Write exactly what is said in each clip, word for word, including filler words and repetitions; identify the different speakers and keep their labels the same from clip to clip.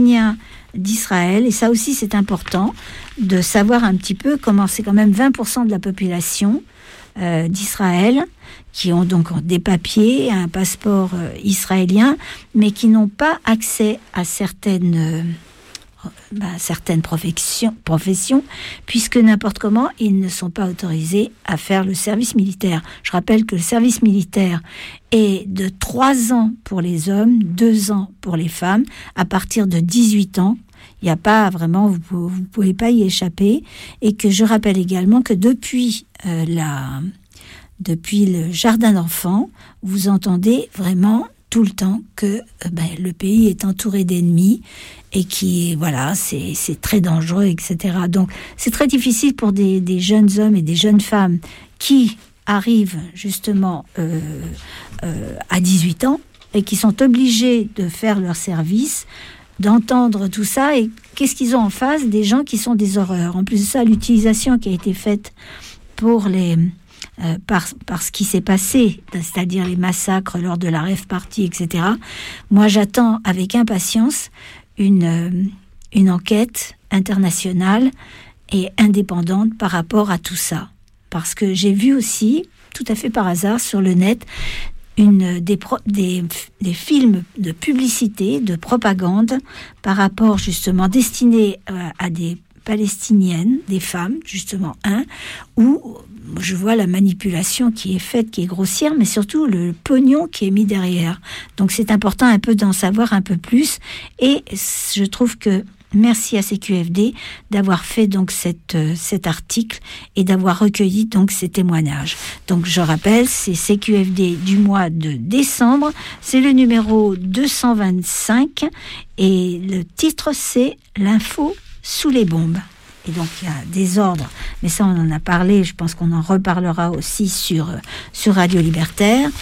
Speaker 1: d'Israël, et ça aussi c'est important de savoir un petit peu comment c'est quand même vingt pour cent de la population euh, d'Israël qui ont donc des papiers, un passeport euh, israélien, mais qui n'ont pas accès à certaines, euh, bah, certaines professions, professions, puisque n'importe comment, ils ne sont pas autorisés à faire le service militaire. Je rappelle que le service militaire est de trois ans pour les hommes, deux ans pour les femmes. À partir de dix-huit ans, il n'y a pas vraiment, vous ne pouvez pas y échapper. Et que je rappelle également que depuis euh, la... Depuis le jardin d'enfants, vous entendez vraiment tout le temps que euh, ben, le pays est entouré d'ennemis et qui, voilà, c'est, c'est très dangereux, et cetera. Donc, c'est très difficile pour des, des jeunes hommes et des jeunes femmes qui arrivent justement euh, euh, à dix-huit ans et qui sont obligés de faire leur service, d'entendre tout ça. Et qu'est-ce qu'ils ont en face? Des gens qui sont des horreurs. En plus de ça, l'utilisation qui a été faite pour les... Euh, par, par ce qui s'est passé, c'est-à-dire les massacres lors de la rave party, et cetera. Moi, j'attends avec impatience une, euh, une enquête internationale et indépendante par rapport à tout ça. Parce que j'ai vu aussi, tout à fait par hasard, sur le net, une, des, pro, des, des films de publicité, de propagande, par rapport justement destinés euh, à des palestiniennes, des femmes, justement, un, où je vois la manipulation qui est faite, qui est grossière, mais surtout le pognon qui est mis derrière. Donc c'est important un peu d'en savoir un peu plus, et je trouve que merci à C Q F D d'avoir fait donc cette, euh, cet article et d'avoir recueilli donc ces témoignages. Donc je rappelle, c'est C Q F D du mois de décembre, c'est le numéro deux cent vingt-cinq, et le titre c'est « L'info sous les bombes ». Et donc il y a des ordres, mais ça on en a parlé, je pense qu'on en reparlera aussi sur, sur Radio Libertaire,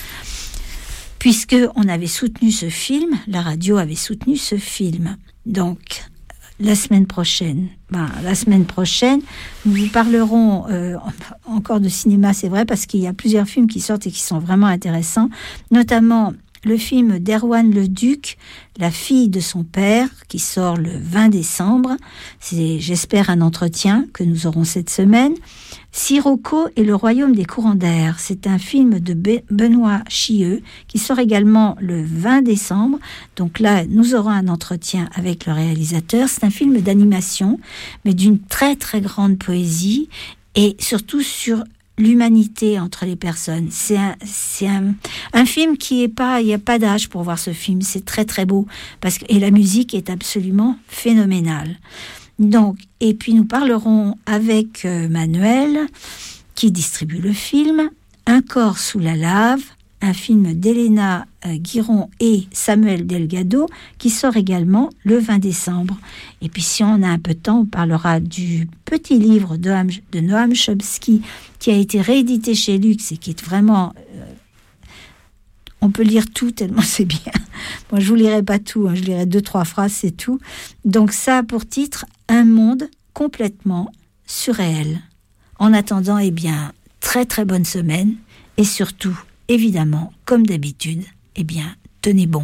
Speaker 1: puisque on avait soutenu ce film, la radio avait soutenu ce film. Donc la semaine prochaine, ben, la semaine prochaine, nous vous parlerons euh, encore de cinéma, c'est vrai, parce qu'il y a plusieurs films qui sortent et qui sont vraiment intéressants, notamment le film d'Erwan Leduc, La fille de son père, qui sort le vingt décembre. C'est, j'espère, un entretien que nous aurons cette semaine. Sirocco et le royaume des courants d'air. C'est un film de Benoît Chieux, qui sort également le vingt décembre. Donc là, nous aurons un entretien avec le réalisateur. C'est un film d'animation, mais d'une très très grande poésie, et surtout sur l'humanité entre les personnes. C'est un, c'est un, un film qui est pas, il n'y a pas d'âge pour voir ce film. C'est très très beau, parce que, et la musique est absolument phénoménale. Donc, et puis nous parlerons avec euh, Manuel, qui distribue le film, Un corps sous la lave, un film d'Elena euh, Guiron et Samuel Delgado, qui sort également le vingt décembre. Et puis si on a un peu de temps, on parlera du petit livre de, Ham, de Noam Chomsky, qui a été réédité chez Lux et qui est vraiment... Euh, on peut lire tout tellement c'est bien. Moi, je vous lirai pas tout, hein, je lirai deux, trois phrases, c'est tout. Donc ça a pour titre « Un monde complètement surréel ». En attendant, eh bien, très très bonne semaine, et surtout, évidemment, comme d'habitude, eh bien, tenez bon.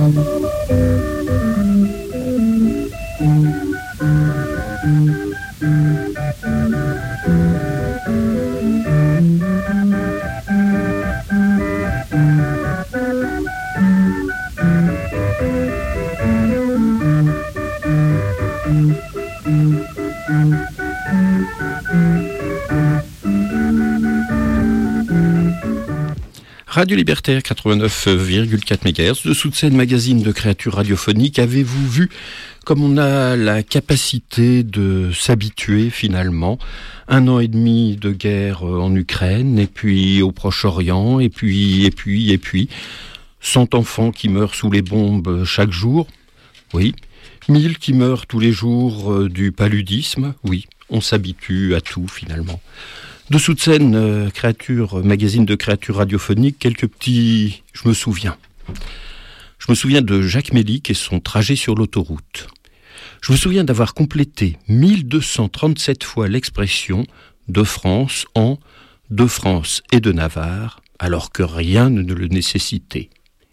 Speaker 2: Radio Libertaire quatre-vingt-neuf virgule quatre mégahertz, dessous de scène, magazine de créatures radiophoniques. Avez-vous vu comme on a la capacité de s'habituer finalement? Un an et demi de guerre en Ukraine, et puis au Proche-Orient, et puis, et puis, et puis, cent enfants qui meurent sous les bombes chaque jour, oui. Mille qui meurent tous les jours du paludisme, oui. On s'habitue à tout finalement. Dessous de scène, euh, créature, magazine de créatures radiophoniques, quelques petits... Je me souviens. Je me souviens de Jacques Mélic et son trajet sur l'autoroute. Je me souviens d'avoir complété mille deux cent trente-sept fois l'expression « de France » en « de France et de Navarre », alors que rien ne le nécessitait.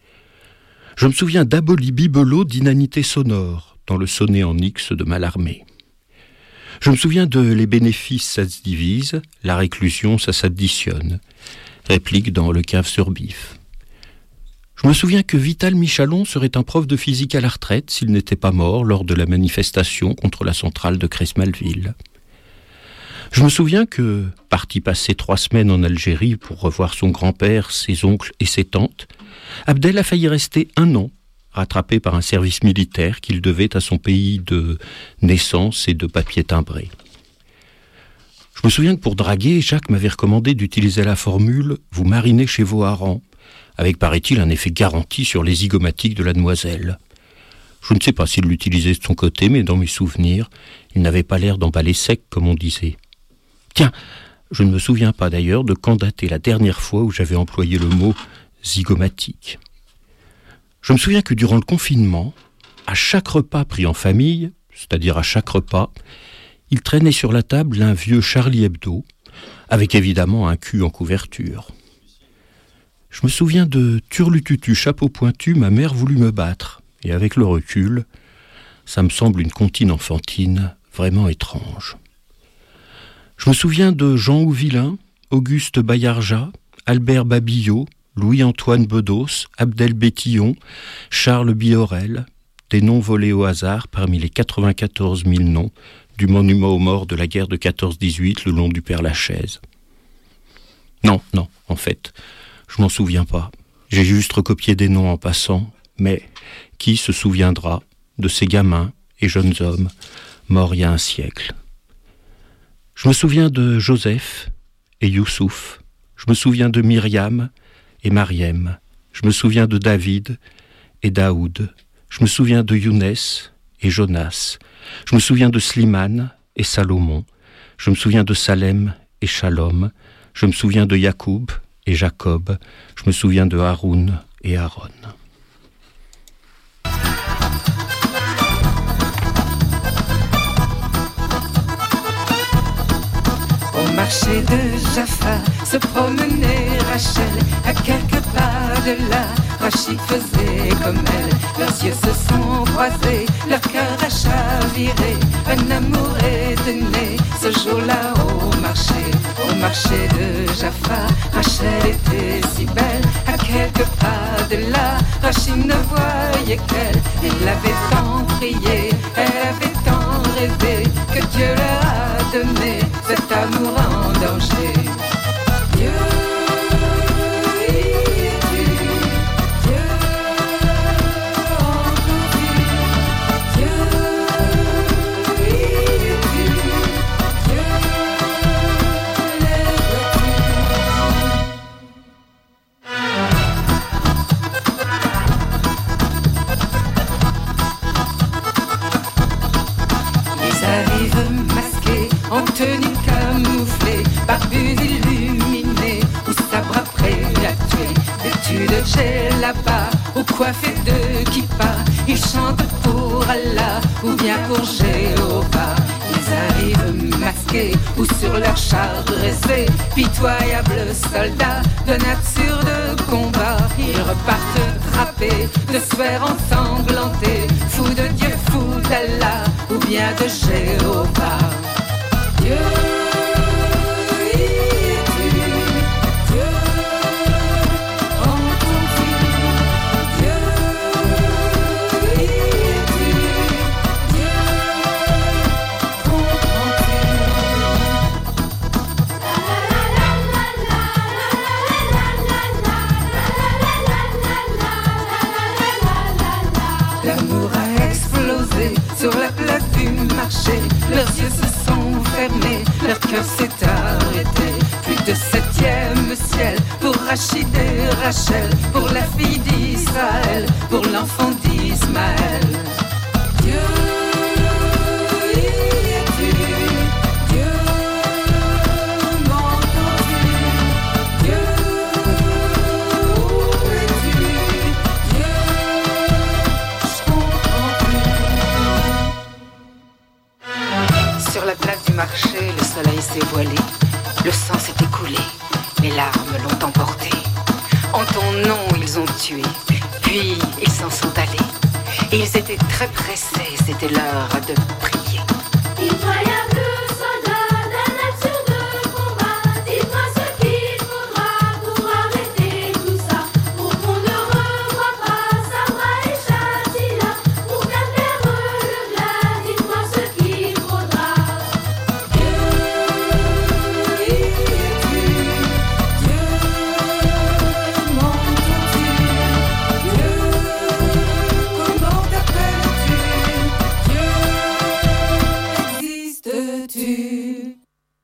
Speaker 2: Je me souviens d'Aboli Bibelot d'inanité sonore dans le sonnet en X de Mallarmé. Je me souviens de « les bénéfices, ça se divise, la réclusion, ça s'additionne », réplique dans Le Cave sur Bif. Je me souviens que Vital Michalon serait un prof de physique à la retraite s'il n'était pas mort lors de la manifestation contre la centrale de Cresmalville. Je me souviens que, parti passer trois semaines en Algérie pour revoir son grand-père, ses oncles et ses tantes, Abdel a failli rester un an, rattrapé par un service militaire qu'il devait à son pays de naissance et de papier timbré. Je me souviens que pour draguer, Jacques m'avait recommandé d'utiliser la formule « vous marinez chez vos harengs », avec, paraît-il, un effet garanti sur les zygomatiques de la demoiselle. Je ne sais pas s'il l'utilisait de son côté, mais dans mes souvenirs, il n'avait pas l'air d'emballer sec, comme on disait. Tiens, je ne me souviens pas d'ailleurs de quand datait la dernière fois où j'avais employé le mot « zygomatique ». Je me souviens que durant le confinement, à chaque repas pris en famille, c'est-à-dire à chaque repas, il traînait sur la table un vieux Charlie Hebdo, avec évidemment un cul en couverture. Je me souviens de Turlututu, chapeau pointu, ma mère voulut me battre, et avec le recul, ça me semble une comptine enfantine vraiment étrange. Je me souviens de Jean Ouvillain, Auguste Bayarja, Albert Babillot, Louis-Antoine Bedos, Abdel Bétillon, Charles Biorel, des noms volés au hasard parmi les quatre-vingt-quatorze mille noms du monument aux morts de la guerre de quatorze dix-huit le long du Père-Lachaise. Non, non, en fait, je m'en souviens pas. J'ai juste recopié des noms en passant, mais qui se souviendra de ces gamins et jeunes hommes morts il y a un siècle? Je me souviens de Joseph et Youssouf, je me souviens de Myriam et Mariem, je me souviens de David et Daoud, je me souviens de Younes et Jonas, je me souviens de Slimane et Salomon, je me souviens de Salem et Shalom, je me souviens de Yacoub et Jacob, je me souviens de Haroun et Aaron.
Speaker 3: Au marché de Jaffa se promenait Rachel, à quelques pas de là, Rachid faisait comme elle. Leurs yeux se sont croisés, leur cœur a chaviré. Un amour est né ce jour-là au marché. Au marché de Jaffa, Rachel était si belle, à quelques pas de là, Rachid ne voyait qu'elle. Elle avait tant prié, elle avait tant rêvé, que Dieu leur a donné cet amour en danger. Dieu y est-tu, Dieu entends-tu, Dieu y est-tu, Dieu les vois-tu. Ils arrivent masqués en tenue camouflée, barbus illuminés ou sabres après la tuer, vêtus de djellaba ou coiffés de kippa. Ils chantent pour Allah ou bien pour Jéhovah. Ils arrivent masqués ou sur leur char dressé, pitoyables soldats d'un absurde combat. Ils repartent frappé, de sphères ensanglantées, fou de Dieu, fou d'Allah, ou bien de Jéhovah. Dieu, y es-tu? Dieu, entends-tu? Dieu, y es-tu? Dieu, comprends-tu? L'amour a explosé sur la place du marché. Leurs yeux se sont fermés, leur cœur s'est arrêté. Plus de septième ciel pour Rachid et Rachel, pour la fille d'Israël, pour l'enfant d'Ismaël. Dieu, y es-tu? Dieu, m'entends-tu? Dieu, où es-tu? Dieu, je comprends plus. Sur la place du marché, le soleil s'est voilé, le sang s'est écoulé, les larmes l'ont emporté. En ton nom, ils ont tué, puis ils s'en sont allés. Et ils étaient très pressés, c'était l'heure de prier.
Speaker 4: Incroyable soldat, la nature de combat, dites-moi ce qu'il faudra pour arrêter tout ça, pour qu'on ne revoie pas Sabra et Shatila, pour faire taire le glas, dites-moi ce qu'il faudra.
Speaker 3: Dieu, y es-tu? Dieu, m'entends-tu? Dieu, comment t'appelles-tu? Dieu, existes-tu?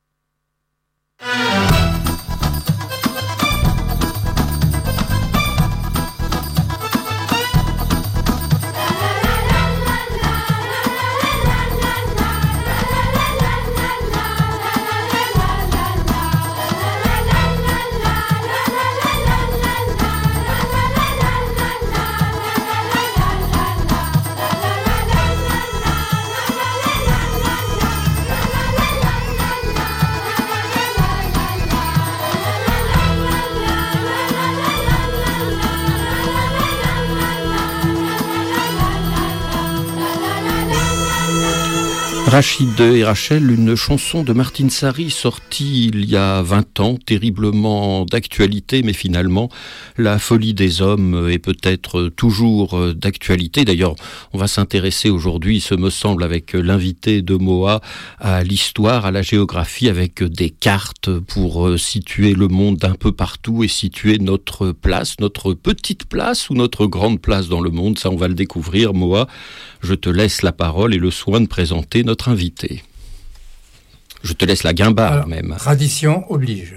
Speaker 2: Rachid et Rachel, une chanson de Martine Sari sortie il y a vingt ans, terriblement d'actualité, mais finalement la folie des hommes est peut-être toujours d'actualité. D'ailleurs, on va s'intéresser aujourd'hui, ce me semble, avec l'invité de M O A, à l'histoire, à la géographie, avec des cartes pour situer le monde d'un peu partout et situer notre place, notre petite place ou notre grande place dans le monde. Ça, on va le découvrir. M O A, je te laisse la parole et le soin de présenter notre invité. Je te laisse la guimbarde. Alors, même.
Speaker 5: Tradition oblige.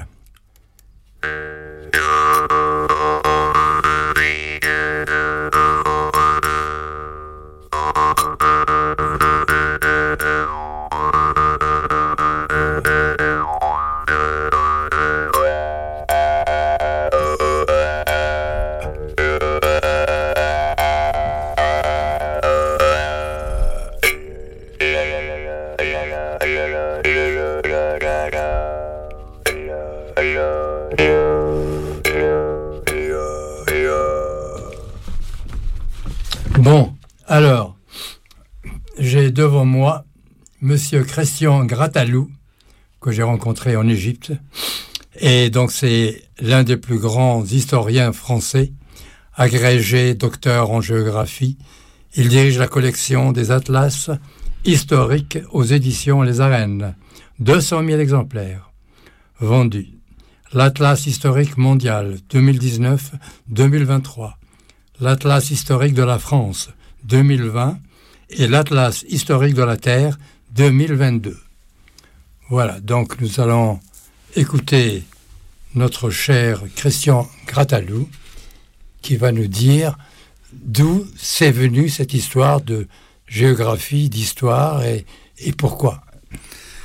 Speaker 5: Bon, alors, j'ai devant moi Monsieur Christian Grattalou, que j'ai rencontré en Égypte. Et donc, c'est l'un des plus grands historiens français, agrégé docteur en géographie. Il dirige la collection des atlas historiques aux éditions Les Arènes. deux cent mille exemplaires vendus. L'Atlas historique mondial deux mille dix-neuf deux mille vingt-trois. L'Atlas historique de la France deux mille vingt et l'Atlas historique de la Terre deux mille vingt-deux. Voilà, donc nous allons écouter notre cher Christian Grattalou qui va nous dire d'où c'est venu cette histoire de géographie, d'histoire et, et pourquoi.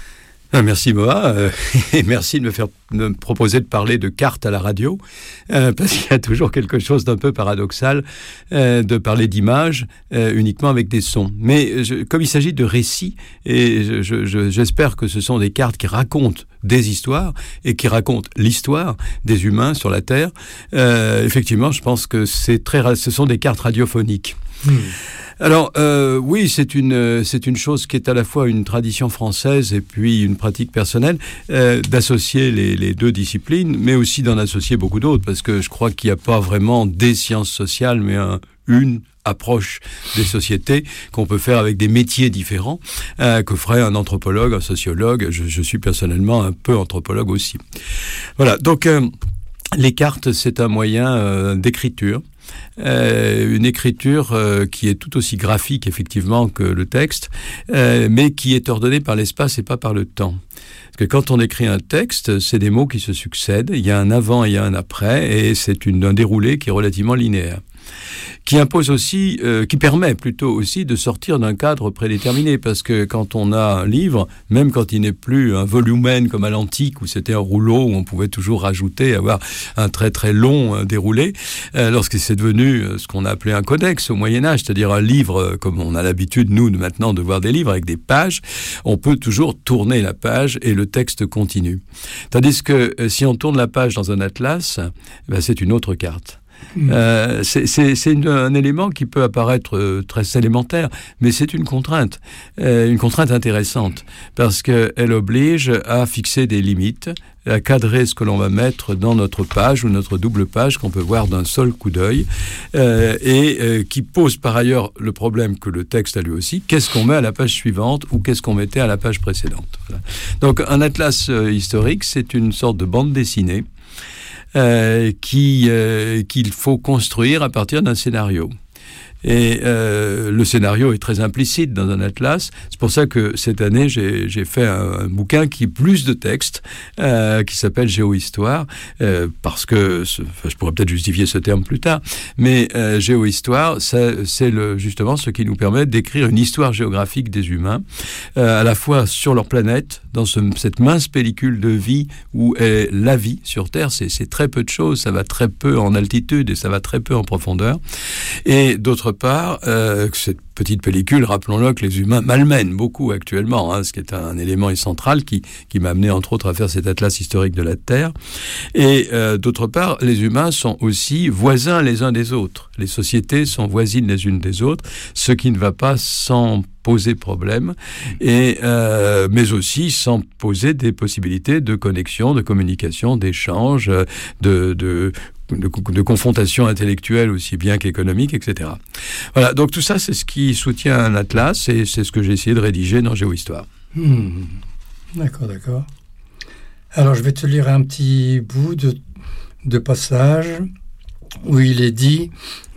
Speaker 5: Ah, merci Moa, euh, et merci de me faire de me proposer de parler de cartes à la radio, euh, parce qu'il y a toujours quelque chose d'un peu paradoxal euh, de parler d'images euh, uniquement avec des sons. Mais je, comme il s'agit de récits, et je, je, j'espère que ce sont des cartes qui racontent des histoires et qui racontent l'histoire des humains sur la Terre, euh, effectivement, je pense que c'est très, ce sont des cartes radiophoniques. Mmh. Alors, euh, oui, c'est une, c'est une chose qui est à la fois une tradition française et puis une pratique personnelle, euh, d'associer les, les deux disciplines, mais aussi d'en associer beaucoup d'autres, parce que je crois qu'il n'y a pas vraiment des sciences sociales, mais un, une approche des sociétés qu'on peut faire avec des métiers différents, euh, que ferait un anthropologue, un sociologue. Je, je suis personnellement un peu anthropologue aussi. Voilà, donc euh, les cartes, c'est un moyen euh, d'écriture. Euh, une écriture euh, qui est tout aussi graphique effectivement que le texte, euh, mais qui est ordonnée par l'espace et pas par le temps. Parce que quand on écrit un texte, c'est des mots qui se succèdent, il y a un avant et il y a un après, et c'est une, un déroulé qui est relativement linéaire. Qui impose aussi, euh, qui permet plutôt aussi de sortir d'un cadre prédéterminé, parce que quand on a un livre, même quand il n'est plus un volumen comme à l'antique où c'était un rouleau où on pouvait toujours rajouter, avoir un très très long euh, déroulé, euh, lorsque c'est devenu euh, ce qu'on a appelé un codex au Moyen-Âge, c'est-à-dire un livre euh, comme on a l'habitude nous de maintenant de voir des livres avec des pages, on peut toujours tourner la page et le texte continue. Tandis que euh, si on tourne la page dans un atlas, ben, c'est une autre carte. Mmh. Euh, c'est, c'est, c'est une, un élément qui peut apparaître euh, très élémentaire, mais c'est une contrainte, euh, une contrainte intéressante, parce qu'elle oblige à fixer des limites, à cadrer ce que l'on va mettre dans notre page ou notre double page qu'on peut voir d'un seul coup d'œil, euh, et euh, qui pose par ailleurs le problème que le texte a lui aussi, qu'est-ce qu'on met à la page suivante ou qu'est-ce qu'on mettait à la page précédente. Voilà. Donc un atlas euh, historique, c'est une sorte de bande dessinée Euh, qui, euh, qu'il faut construire à partir d'un scénario. Et euh, le scénario est très implicite dans un atlas. C'est pour ça que cette année, j'ai, j'ai fait un, un bouquin qui est plus de texte, euh, qui s'appelle Géohistoire, euh, parce que, enfin, je pourrais peut-être justifier ce terme plus tard, mais euh, Géohistoire, ça, c'est le, justement ce qui nous permet d'écrire une histoire géographique des humains, euh, à la fois sur leur planète, dans ce, cette mince pellicule de vie où est la vie sur Terre. C'est, c'est très peu de choses, ça va très peu en altitude et ça va très peu en profondeur. Et d'autre part, euh, cette petite pellicule, rappelons-le que les humains malmènent beaucoup actuellement, hein, ce qui est un élément central qui, qui m'a amené entre autres à faire cet atlas historique de la Terre. Et euh, d'autre part, les humains sont aussi voisins les uns des autres. Les sociétés sont voisines les unes des autres, ce qui ne va pas sans poser problème, et, euh, mais aussi sans poser des possibilités de connexion, de communication, d'échange, de... de De, de confrontation intellectuelle aussi bien qu'économique, et cetera. Voilà, donc tout ça, c'est ce qui soutient un atlas, et c'est ce que j'ai essayé de rédiger dans Géohistoire.
Speaker 6: Hmm. D'accord, d'accord. Alors, je vais te lire un petit bout de, de passage où il est dit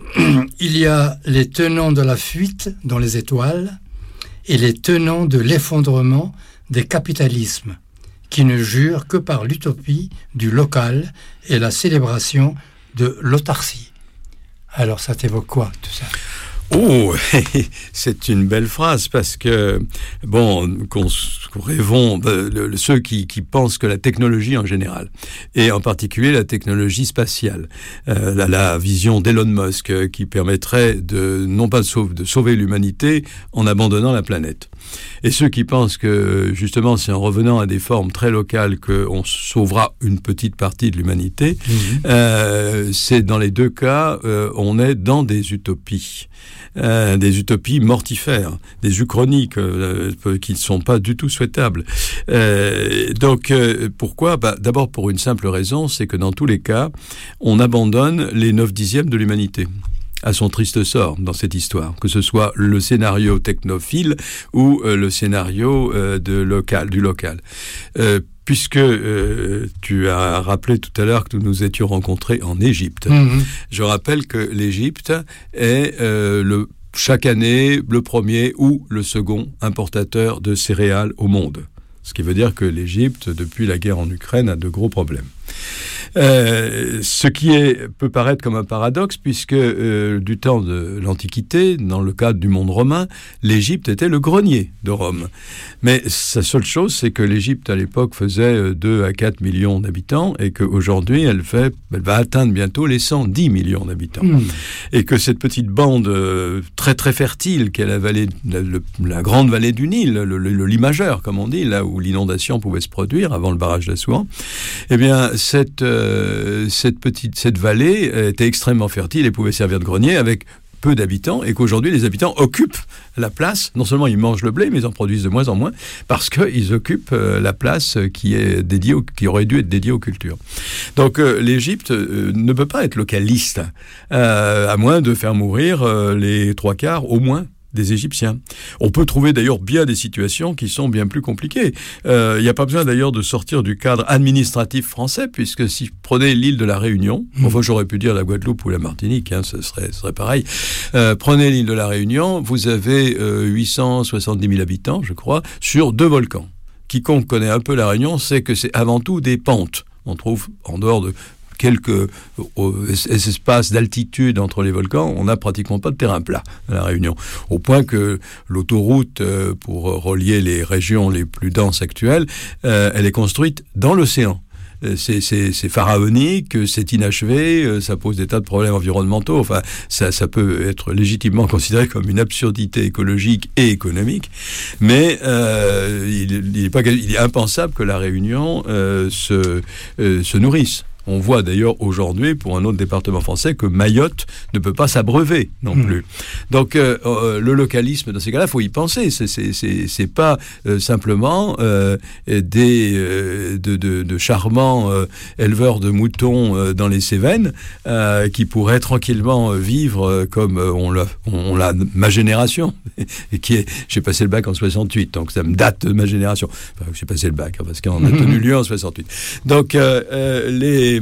Speaker 6: « Il y a les tenants de la fuite dans les étoiles et les tenants de l'effondrement des capitalismes, qui ne jure que par l'utopie du local et la célébration de l'autarcie. » Alors, ça t'évoque quoi, tout ça ?
Speaker 5: Oh, c'est une belle phrase, parce que, bon, qu'on, qu'on rêvons, euh, ceux qui, qui pensent que la technologie en général, et en particulier la technologie spatiale, euh, la, la vision d'Elon Musk, euh, qui permettrait de, non pas de sauver, de sauver l'humanité en abandonnant la planète. Et ceux qui pensent que, justement, c'est en revenant à des formes très locales qu'on sauvera une petite partie de l'humanité, mmh. euh, c'est dans les deux cas, euh, on est dans des utopies. Euh, des utopies mortifères, des uchroniques euh, qui ne sont pas du tout souhaitables. Euh, donc, euh, pourquoi ? Bah, d'abord, pour une simple raison, c'est que dans tous les cas, on abandonne les neuf dixièmes de l'humanité à son triste sort dans cette histoire, que ce soit le scénario technophile ou euh, le scénario euh, de local, du local. Euh, Puisque euh, tu as rappelé tout à l'heure que nous nous étions rencontrés en Égypte. Mmh. Je rappelle que l'Égypte est euh, le, chaque année le premier ou le second importateur de céréales au monde. Ce qui veut dire que l'Égypte, depuis la guerre en Ukraine, a de gros problèmes.
Speaker 7: Euh, ce qui est, peut paraître comme un paradoxe, puisque euh, du temps de l'Antiquité, dans le cadre du monde romain, l'Égypte était le grenier de Rome. Mais sa seule chose, c'est que l'Égypte, à l'époque, faisait deux à quatre millions d'habitants, et qu'aujourd'hui, elle, fait, elle va atteindre bientôt les cent dix millions d'habitants. Mmh. Et que cette petite bande euh, très très fertile, qu'est la, vallée, la, le, la grande vallée du Nil, le, le, le Limageur, comme on dit, là où l'inondation pouvait se produire avant le barrage d'Assouan, eh bien, cette... Euh, Euh, cette petite cette vallée était extrêmement fertile et pouvait servir de grenier avec peu d'habitants, et qu'aujourd'hui les habitants occupent la place. Non seulement ils mangent le blé, mais ils en produisent de moins en moins parce qu'ils occupent euh, la place qui est dédiée au, qui aurait dû être dédiée aux cultures. Donc euh, l'Égypte euh, ne peut pas être localiste, euh, à moins de faire mourir euh, les trois quarts au moins des Égyptiens. On peut trouver d'ailleurs bien des situations qui sont bien plus compliquées. Il euh, n'y a pas besoin d'ailleurs de sortir du cadre administratif français, puisque si vous prenez l'île de la Réunion, mmh. enfin j'aurais pu dire la Guadeloupe ou la Martinique, hein, ce, serait, ce serait pareil, euh, prenez l'île de la Réunion, vous avez euh, huit cent soixante-dix mille habitants, je crois, sur deux volcans. Quiconque connaît un peu la Réunion sait que c'est avant tout des pentes. On trouve en dehors de quelques espaces d'altitude entre les volcans, on n'a pratiquement pas de terrain plat à La Réunion. Au point que l'autoroute, pour relier les régions les plus denses actuelles, euh, elle est construite dans l'océan. C'est, c'est, c'est pharaonique, c'est inachevé, ça pose des tas de problèmes environnementaux. Enfin, ça, ça peut être légitimement considéré comme une absurdité écologique et économique. Mais euh, il, il, est pas, il est impensable que la Réunion euh, se, euh, se nourrisse. On voit d'ailleurs aujourd'hui, pour un autre département français, que Mayotte ne peut pas s'abreuver non mmh. plus. Donc euh, euh, le localisme, dans ces cas-là, il faut y penser. C'est, c'est, c'est, c'est pas euh, simplement euh, des, euh, de, de, de charmants euh, éleveurs de moutons euh, dans les Cévennes euh, qui pourraient tranquillement vivre euh, comme euh, on, l'a, on l'a ma génération. Et qui est, j'ai passé le bac en soixante-huit, donc ça me date de ma génération. Enfin, j'ai passé le bac, hein, parce qu'on a tenu lieu en soixante-huit. Donc euh, euh, les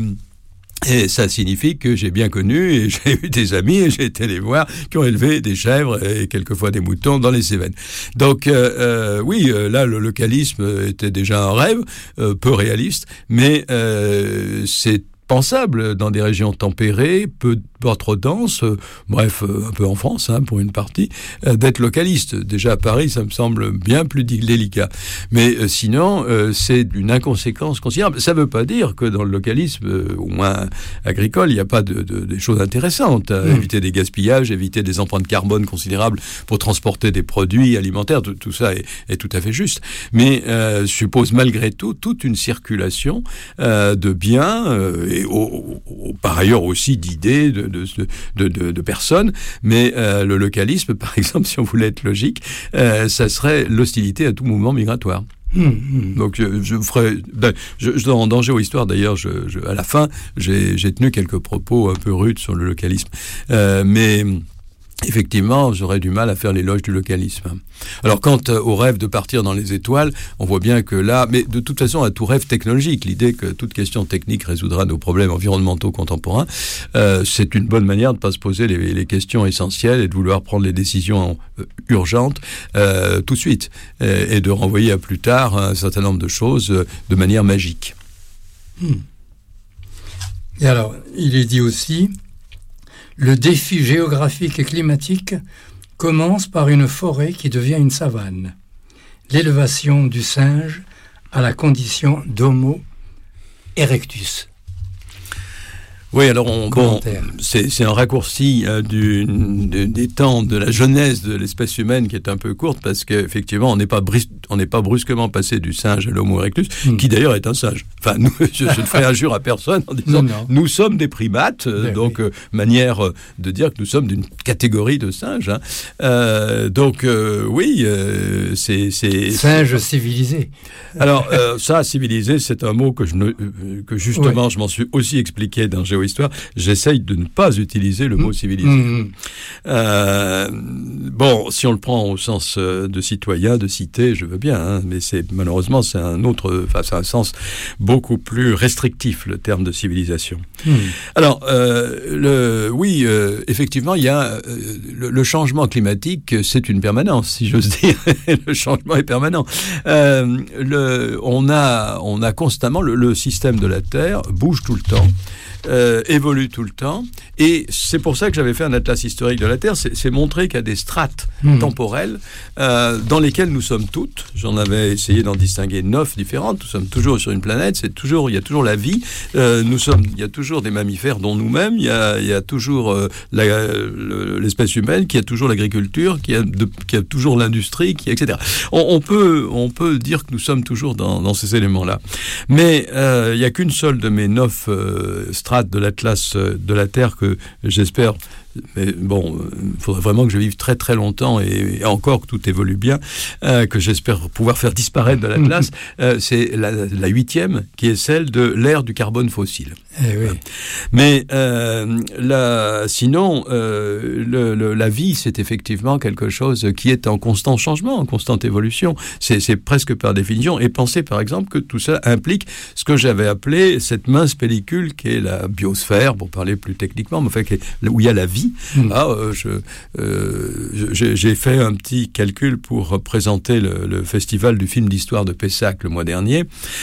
Speaker 7: Et ça signifie que j'ai bien connu, et j'ai eu des amis, et j'ai été les voir, qui ont élevé des chèvres et quelquefois des moutons dans les Cévennes. Donc euh, euh, oui, là, le localisme était déjà un rêve, euh, peu réaliste, mais euh, c'est pensable dans des régions tempérées, peu, pas trop denses, euh, bref, euh, un peu en France, hein, pour une partie, euh, d'être localiste. Déjà à Paris, ça me semble bien plus délicat. Mais euh, sinon, euh, c'est d'une inconséquence considérable. Ça ne veut pas dire que dans le localisme, euh, au moins agricole, il n'y a pas de, de, de choses intéressantes. Hein. Mmh. Éviter des gaspillages, éviter des empreintes carbone considérables pour transporter des produits alimentaires, tout, tout ça est, est tout à fait juste. Mais euh, suppose malgré tout toute une circulation euh, de biens euh, et au, au, par ailleurs aussi d'idées, de, de, de, de, de personnes, mais euh, le localisme, par exemple, si on voulait être logique, euh, ça serait l'hostilité à tout mouvement migratoire. Mmh. Donc je, je ferai, ben, je, je dans Danger aux histoires d'ailleurs, je, je, à la fin, j'ai, j'ai tenu quelques propos un peu rudes sur le localisme, euh, mais effectivement, j'aurais du mal à faire l'éloge du localisme. Alors, quant au rêve de partir dans les étoiles, on voit bien que là, mais de toute façon, à tout rêve technologique, l'idée que toute question technique résoudra nos problèmes environnementaux contemporains, euh, c'est une bonne manière de ne pas se poser les, les questions essentielles et de vouloir prendre les décisions euh, urgentes euh, tout de suite, euh, et de renvoyer à plus tard un certain nombre de choses euh, de manière magique.
Speaker 6: Hmm. Et alors, il est dit aussi, le défi géographique et climatique commence par une forêt qui devient une savane. L'élévation du singe à la condition d'Homo erectus.
Speaker 7: Oui, alors on, bon, c'est, c'est un raccourci euh, du, de, des temps de la jeunesse de l'espèce humaine qui est un peu courte, parce qu'effectivement, on n'est pas, bris, on n'est pas brusquement passé du singe à l'Homo erectus, mm. qui d'ailleurs est un singe. Enfin, nous, je, je ne ferai injure à personne en disant non, non. nous sommes des primates, euh, donc oui. euh, manière euh, de dire que nous sommes d'une catégorie de singes. Hein. Euh, donc euh, oui, euh, c'est, c'est
Speaker 6: singe civilisé.
Speaker 7: Alors euh, ça, civilisé, c'est un mot que je ne, que justement, oui. je m'en suis aussi expliqué dans Géo géohistoire, j'essaye de ne pas utiliser le mot civilisé. Mmh. Euh, bon, si on le prend au sens de citoyen, de cité, je veux bien, hein, mais c'est malheureusement c'est un autre, enfin c'est un sens beaucoup plus restrictif, le terme de civilisation. Mmh. Alors, euh, le, oui, euh, effectivement, il y a euh, le, le changement climatique, c'est une permanence, si j'ose dire. Le changement est permanent. Euh, le, on a, on a constamment le, le système de la Terre bouge tout le temps. Euh, évolue tout le temps, et c'est pour ça que j'avais fait un atlas historique de la Terre, c'est, c'est montrer qu'il y a des strates mmh. temporelles euh, dans lesquelles nous sommes toutes. J'en avais essayé d'en distinguer neuf différentes. Nous sommes toujours sur une planète, c'est toujours, il y a toujours la vie. Euh, nous sommes, il y a toujours des mammifères, dont nous-mêmes. Il y a, il y a toujours euh, la, le, l'espèce humaine, qui a toujours l'agriculture, qui a, de, qui a toujours l'industrie, qui, et cetera. On, on peut, on peut dire que nous sommes toujours dans, dans ces éléments-là. Mais euh, il n'y a qu'une seule de mes neuf euh, strates de l'Atlas de la Terre que j'espère, mais bon, il faudrait vraiment que je vive très très longtemps et, et encore que tout évolue bien, euh, que j'espère pouvoir faire disparaître de l'Atlas, euh, c'est la, la huitième qui est celle de l'ère du carbone fossile.
Speaker 6: Eh oui.
Speaker 7: Mais euh, la, sinon, euh, le, le, la vie, c'est effectivement quelque chose qui est en constant changement, en constante évolution. C'est, c'est presque par définition. Et pensez par exemple que tout ça implique ce que j'avais appelé cette mince pellicule qui est la biosphère, pour parler plus techniquement, mais enfin, où il y a la vie. Mmh. Ah, euh, je, euh, je, j'ai fait un petit calcul pour présenter le, le festival du film d'histoire de Pessac le mois dernier.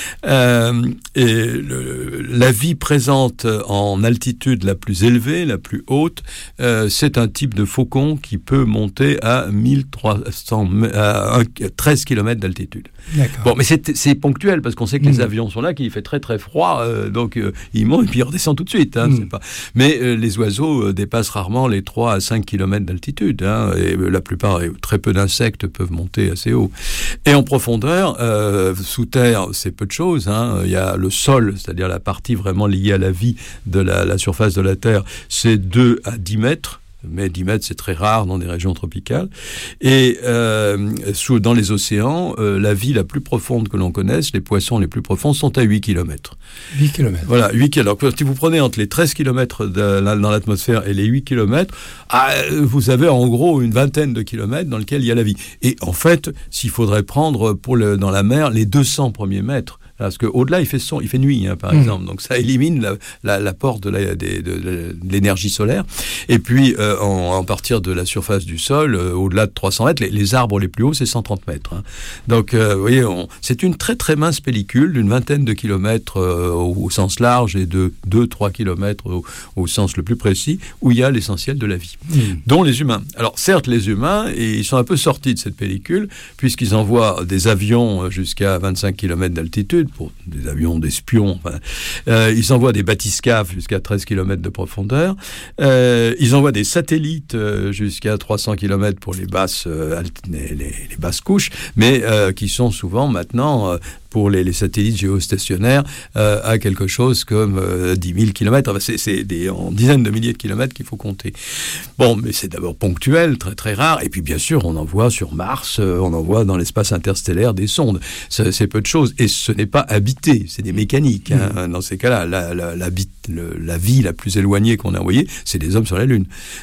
Speaker 7: Euh, et le, la vie présente en altitude la plus élevée, la plus haute, euh, c'est un type de faucon qui peut monter à mille trois cents, à treize kilomètres d'altitude.
Speaker 6: D'accord.
Speaker 7: Bon, mais c'est, c'est ponctuel parce qu'on sait que mmh. les avions sont là, qu'il fait très très froid, euh, donc euh, ils montent et puis ils redescendent tout de suite. Hein, mmh. c'est pas... Mais euh, les oiseaux euh, dépassent rarement les trois à cinq kilomètres d'altitude, hein, et euh, la plupart, et très peu d'insectes peuvent monter assez haut. Et en profondeur, euh, sous terre, c'est peu de choses. Hein. Il y a le sol, c'est-à-dire la partie vraiment liée à la vie de la, la surface de la Terre, c'est deux à dix mètres. Mais dix mètres, c'est très rare dans des régions tropicales. Et euh, sous, dans les océans, euh, la vie la plus profonde que l'on connaisse, les poissons les plus profonds, sont à huit kilomètres.
Speaker 6: huit kilomètres.
Speaker 7: Voilà, huit kilomètres. Alors, si vous prenez entre les treize kilomètres de, dans l'atmosphère et les huit kilomètres, ah, vous avez en gros une vingtaine de kilomètres dans lesquels il y a la vie. Et en fait, s'il faudrait prendre pour le, dans la mer les deux cents premiers mètres, parce qu'au-delà, il fait son, il fait nuit, hein, par mmh. exemple. Donc, ça élimine la, la, l'apport de, la, de, de, de l'énergie solaire. Et puis, euh, en, en partir de la surface du sol, euh, au-delà de trois cents mètres, les, les arbres les plus hauts, c'est cent trente mètres. Hein. Donc, euh, vous voyez, on, c'est une très très mince pellicule d'une vingtaine de kilomètres euh, au, au sens large et de deux à trois kilomètres au, au sens le plus précis, où il y a l'essentiel de la vie, mmh. dont les humains. Alors, certes, les humains, et ils sont un peu sortis de cette pellicule, puisqu'ils envoient des avions jusqu'à vingt-cinq kilomètres d'altitude, pour des avions d'espions. Enfin, euh, ils envoient des bathyscaphes jusqu'à treize kilomètres de profondeur. Euh, ils envoient des satellites euh, jusqu'à trois cents kilomètres pour les basses, euh, les, les, les basses couches, mais euh, qui sont souvent maintenant... Euh, pour les, les satellites géostationnaires, euh, à quelque chose comme euh, dix mille kilomètres. Enfin, c'est, c'est des, en dizaines de milliers de kilomètres qu'il faut compter. Bon, mais c'est d'abord ponctuel, très très rare. Et puis, bien sûr, on envoie sur Mars, euh, on envoie dans l'espace interstellaire des sondes. C'est, c'est peu de choses. Et ce n'est pas habité, c'est des mécaniques. Hein. Mmh. Dans ces cas-là, la, la, la, le, la vie la plus éloignée qu'on a envoyée, c'est des hommes sur la Lune.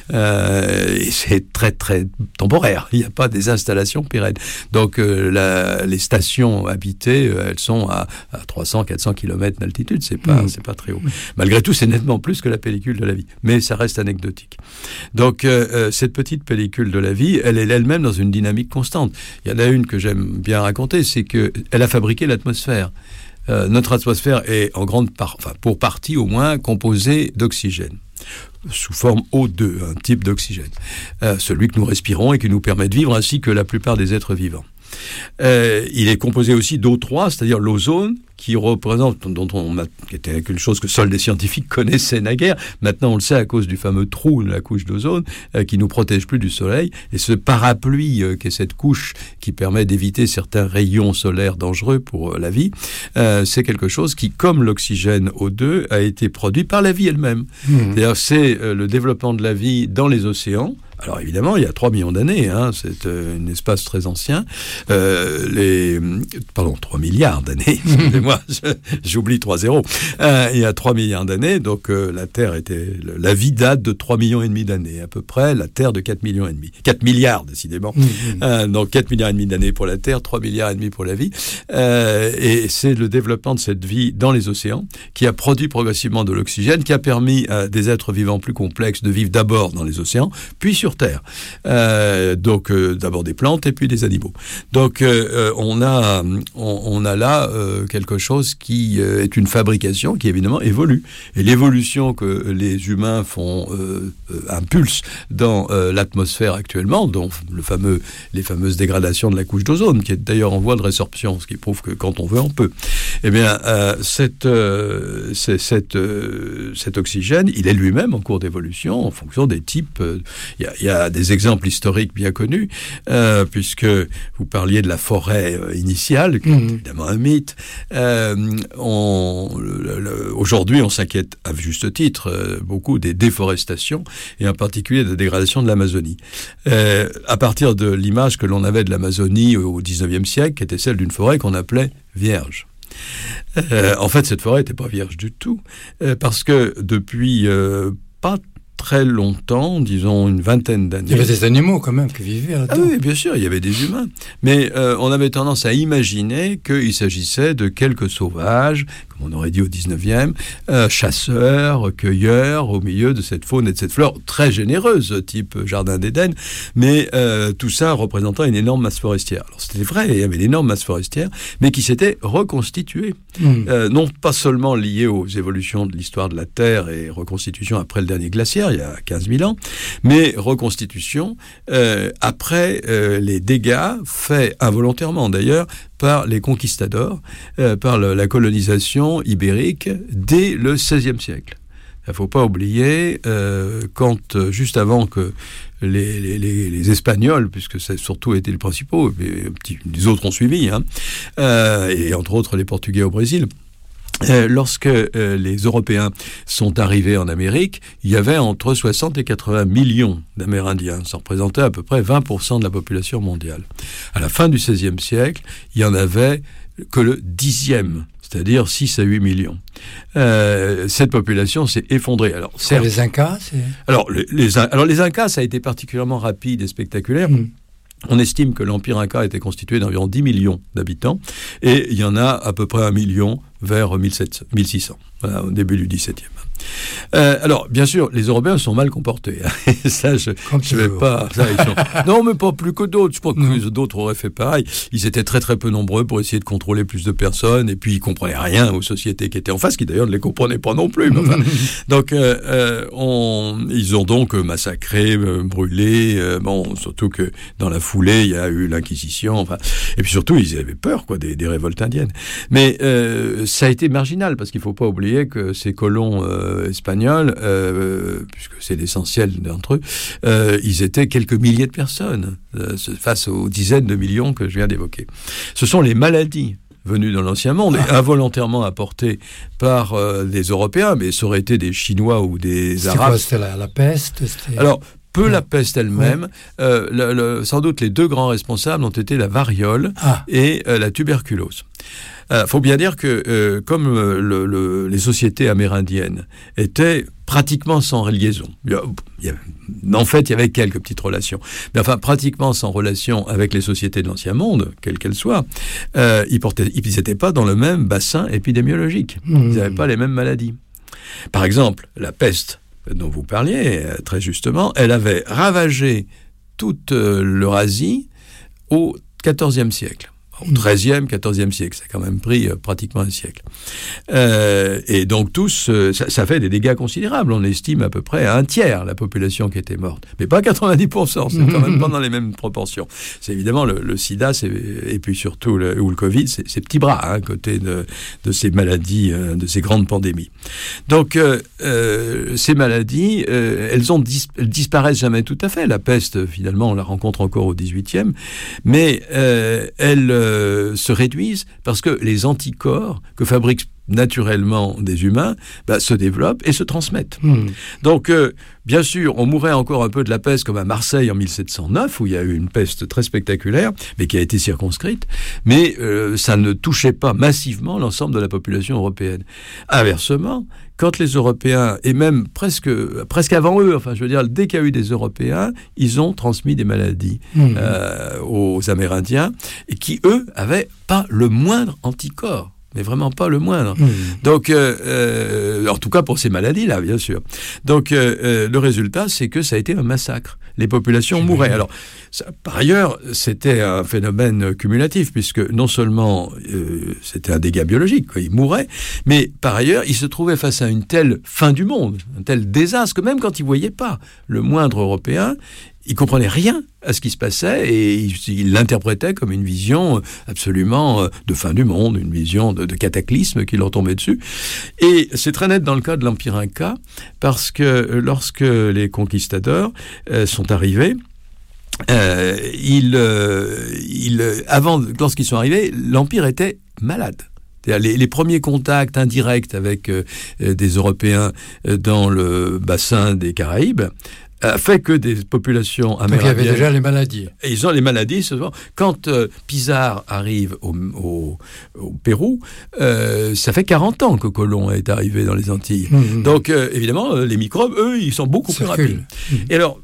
Speaker 7: Euh, et c'est très très temporaire. Il n'y a pas des installations pérennes. Donc, euh, la, les stations habitées, euh, elles sont à, à trois cents à quatre cents kilomètres d'altitude, c'est pas, mmh. c'est pas très haut. Malgré tout, c'est nettement plus que la pellicule de la vie, mais ça reste anecdotique. Donc, euh, cette petite pellicule de la vie, elle est elle-même dans une dynamique constante. Il y en a une que j'aime bien raconter, c'est qu'elle a fabriqué l'atmosphère. Euh, notre atmosphère est en grande part, enfin, pour partie au moins, composée d'oxygène, sous forme O deux, un type d'oxygène, euh, celui que nous respirons et qui nous permet de vivre, ainsi que la plupart des êtres vivants. Euh, il est composé aussi d'O trois, c'est-à-dire l'ozone, qui représente, dont on a, qui était quelque chose que seuls des scientifiques connaissaient naguère. Maintenant, on le sait à cause du fameux trou de la couche d'ozone euh, qui nous protège plus du soleil. Et ce parapluie euh, qui est cette couche qui permet d'éviter certains rayons solaires dangereux pour euh, la vie, euh, c'est quelque chose qui, comme l'oxygène O deux, a été produit par la vie elle-même. Mmh. C'est-à-dire, c'est euh, le développement de la vie dans les océans, Alors évidemment, il y a trois millions d'années, hein, c'est euh, un espace très ancien. Euh, les, pardon, trois milliards d'années, excusez-moi, j'oublie trois zéros. Euh, il y a trois milliards d'années, donc euh, la Terre était... La vie date de trois millions et demi d'années, à peu près, la Terre de quatre millions et demi. quatre milliards, décidément. Mmh, mmh. Euh, donc quatre milliards et demi d'années pour la Terre, trois milliards et demi pour la vie. Euh, et c'est le développement de cette vie dans les océans qui a produit progressivement de l'oxygène, qui a permis à des êtres vivants plus complexes de vivre d'abord dans les océans, puis sur Terre. Euh, donc euh, d'abord des plantes et puis des animaux. Donc euh, on a on, on a là euh, quelque chose qui euh, est une fabrication qui évidemment évolue. Et l'évolution que les humains font euh, euh, impulse dans euh, l'atmosphère actuellement, dont le fameux les fameuses dégradations de la couche d'ozone, qui est d'ailleurs en voie de résorption, ce qui prouve que quand on veut on peut. Eh bien euh, cette euh, c'est, cette euh, cet oxygène, il est lui-même en cours d'évolution en fonction des types. Il euh, y a Il y a des exemples historiques bien connus, euh, puisque vous parliez de la forêt euh, initiale, qui est mmh. évidemment un mythe. Euh, on, le, le, aujourd'hui, on s'inquiète à juste titre euh, beaucoup des déforestations, et en particulier de la dégradation de l'Amazonie. Euh, à partir de l'image que l'on avait de l'Amazonie au dix-neuvième siècle, qui était celle d'une forêt qu'on appelait vierge. Euh, en fait, cette forêt n'était pas vierge du tout, euh, parce que depuis euh, pas très longtemps, disons une vingtaine d'années.
Speaker 6: Il y avait des animaux quand même qui vivaient là-dedans.
Speaker 7: Ah oui, bien sûr, il y avait des humains. Mais euh, on avait tendance à imaginer qu'il s'agissait de quelques sauvages, comme on aurait dit au dix-neuvième, euh, chasseurs, cueilleurs, au milieu de cette faune et de cette flore très généreuse, type Jardin d'Éden, mais euh, tout ça représentant une énorme masse forestière. Alors c'était vrai, il y avait une énorme masse forestière, mais qui s'était reconstituée. Mmh. Euh, non pas seulement liée aux évolutions de l'histoire de la Terre et reconstitution après le dernier glaciaire, il y a quinze mille ans, mais reconstitution euh, après euh, les dégâts faits involontairement d'ailleurs par les conquistadors, euh, par le, la colonisation ibérique dès le seizième siècle. Il ne faut pas oublier, euh, quand euh, juste avant que les, les, les, les Espagnols, puisque ça a surtout été les principaux, mais les autres ont suivi, hein, euh, et entre autres les Portugais au Brésil, Euh, lorsque euh, les Européens sont arrivés en Amérique, il y avait entre soixante et quatre-vingts millions d'Amérindiens. Ça représentait à peu près vingt pour cent de la population mondiale. À la fin du seizième siècle, il y en avait que le dixième, c'est-à-dire six à huit millions. Euh, cette population s'est effondrée. Alors, certes,
Speaker 6: les Incas c'est...
Speaker 7: Alors les, les, alors, les Incas, ça a été particulièrement rapide et spectaculaire. Mmh. On estime que l'Empire Inca était constitué d'environ dix millions d'habitants, et il y en a à peu près un million vers mille six cents, voilà, au début du dix-septième. Euh, alors, bien sûr, les Européens sont mal comportés. Hein. Ça, je ne vais pas... Ça, ils sont... Non, mais pas plus que d'autres. Je crois que non. D'autres auraient fait pareil. Ils étaient très, très peu nombreux pour essayer de contrôler plus de personnes, et puis ils ne comprenaient rien aux sociétés qui étaient en face, qui d'ailleurs ne les comprenaient pas non plus. Mais enfin, donc, euh, euh, on... ils ont donc massacré, euh, brûlé. Euh, bon, surtout que dans la foulée, il y a eu l'Inquisition. Enfin, et puis surtout, ils avaient peur, quoi, des, des révoltes indiennes. Mais euh, ça a été marginal, parce qu'il ne faut pas oublier que ces colons euh, espagnols, euh, puisque c'est l'essentiel d'entre eux, euh, ils étaient quelques milliers de personnes euh, face aux dizaines de millions que je viens d'évoquer. Ce sont les maladies venues dans l'Ancien Monde et involontairement apportées par euh, des Européens, mais ça aurait été des Chinois ou des
Speaker 6: c'était
Speaker 7: Arabes.
Speaker 6: Quoi, c'était la, la peste c'était...
Speaker 7: Alors, peu la peste elle-même. Ouais. Euh, le, le, sans doute les deux grands responsables ont été la variole ah. et euh, la tuberculose. Il euh, faut bien dire que euh, comme euh, le, le, les sociétés amérindiennes étaient pratiquement sans liaison, il y a, il y a, en fait il y avait quelques petites relations, mais enfin pratiquement sans relation avec les sociétés de l'Ancien Monde, quelles qu'elles soient, euh, ils n'étaient pas dans le même bassin épidémiologique, mmh. ils n'avaient pas les mêmes maladies. Par exemple, la peste dont vous parliez très justement, elle avait ravagé toute euh, l'Eurasie au quatorzième siècle. Au treizième, quatorzième siècle, ça a quand même pris euh, pratiquement un siècle. Euh, et donc tous, euh, ça, ça fait des dégâts considérables. On estime à peu près à un tiers la population qui était morte. Mais pas quatre-vingt-dix pour cent, c'est quand même pas dans les mêmes proportions. C'est évidemment le, le sida, c'est, et puis surtout le, ou le Covid, c'est ces petits bras, hein, à côté de, de ces maladies, euh, de ces grandes pandémies. Donc euh, euh, ces maladies, euh, elles, ont dis, elles disparaissent jamais tout à fait. La peste, finalement, on la rencontre encore au dix-huitième, mais euh, elles... Euh, se réduisent parce que les anticorps que fabriquent naturellement des humains, bah, se développent et se transmettent.
Speaker 6: Mmh.
Speaker 7: Donc, euh, bien sûr, on mourrait encore un peu de la peste comme à Marseille en mille sept cent neuf, où il y a eu une peste très spectaculaire, mais qui a été circonscrite, mais euh, ça ne touchait pas massivement l'ensemble de la population européenne. Inversement, quand les Européens, et même presque, presque avant eux, enfin je veux dire, dès qu'il y a eu des Européens, ils ont transmis des maladies mmh. euh, aux Amérindiens, et qui, eux, avaient pas le moindre anticorps. Mais vraiment pas le moindre. Mmh. Donc, euh, euh, en tout cas pour ces maladies-là, bien sûr. Donc, euh, euh, le résultat, c'est que ça a été un massacre. Les populations mmh. mouraient. Alors, ça, par ailleurs, c'était un phénomène cumulatif, puisque non seulement euh, c'était un dégât biologique, quoi, ils mouraient, mais par ailleurs, ils se trouvaient face à une telle fin du monde, un tel désastre, que même quand ils ne voyaient pas le moindre Européen, ils comprenaient rien à ce qui se passait et ils, ils l'interprétaient comme une vision absolument de fin du monde, une vision de, de cataclysme qui leur tombait dessus. Et c'est très net dans le cas de l'Empire Inca, parce que lorsque les conquistadors euh, sont arrivés, euh, ils, euh, ils, avant, lorsqu'ils sont arrivés, l'Empire était malade. Les, les premiers contacts indirects avec euh, des Européens dans le bassin des Caraïbes a fait que des populations amérindiennes...
Speaker 6: Donc il y avait déjà les maladies.
Speaker 7: Et ils ont les maladies, souvent. Quand euh, Pizarro arrive au, au, au Pérou, euh, ça fait quarante ans que Colomb est arrivé dans les Antilles. Mmh. Donc, euh, évidemment, les microbes, eux, ils sont beaucoup plus rapides. Mmh. Et alors,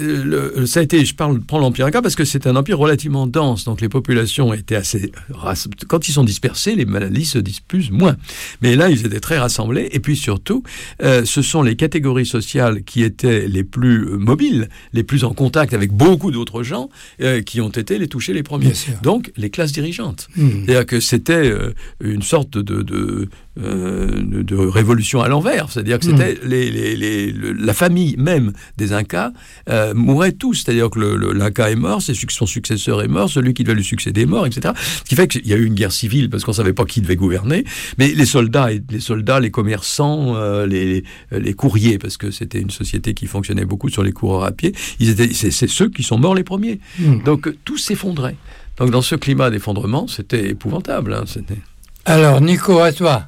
Speaker 7: Le, ça a été, je parle, prends l'Empire Inca parce que c'est un empire relativement dense, donc les populations étaient assez... Quand ils sont dispersés, les maladies se diffusent moins. Mais là, ils étaient très rassemblés, et puis surtout, euh, ce sont les catégories sociales qui étaient les plus mobiles, les plus en contact avec beaucoup d'autres gens, euh, qui ont été les touchés les premiers. Donc, les classes dirigeantes. Mmh. C'est-à-dire que c'était euh, une sorte de... de Euh, de, de révolution à l'envers, c'est-à-dire que c'était mmh. les, les, les, le, la famille même des Incas euh, mourait tous, c'est-à-dire que le, le, l'Inca est mort, son successeur est mort, celui qui devait lui succéder est mort, et cetera. Ce qui fait qu'il y a eu une guerre civile parce qu'on ne savait pas qui devait gouverner, mais les soldats, les, soldats, les commerçants, euh, les, les courriers, parce que c'était une société qui fonctionnait beaucoup sur les coureurs à pied, ils étaient, c'est, c'est ceux qui sont morts les premiers. Mmh. Donc tout s'effondrait. Donc dans ce climat d'effondrement, c'était épouvantable. Hein, c'était...
Speaker 6: Alors Nico, à toi.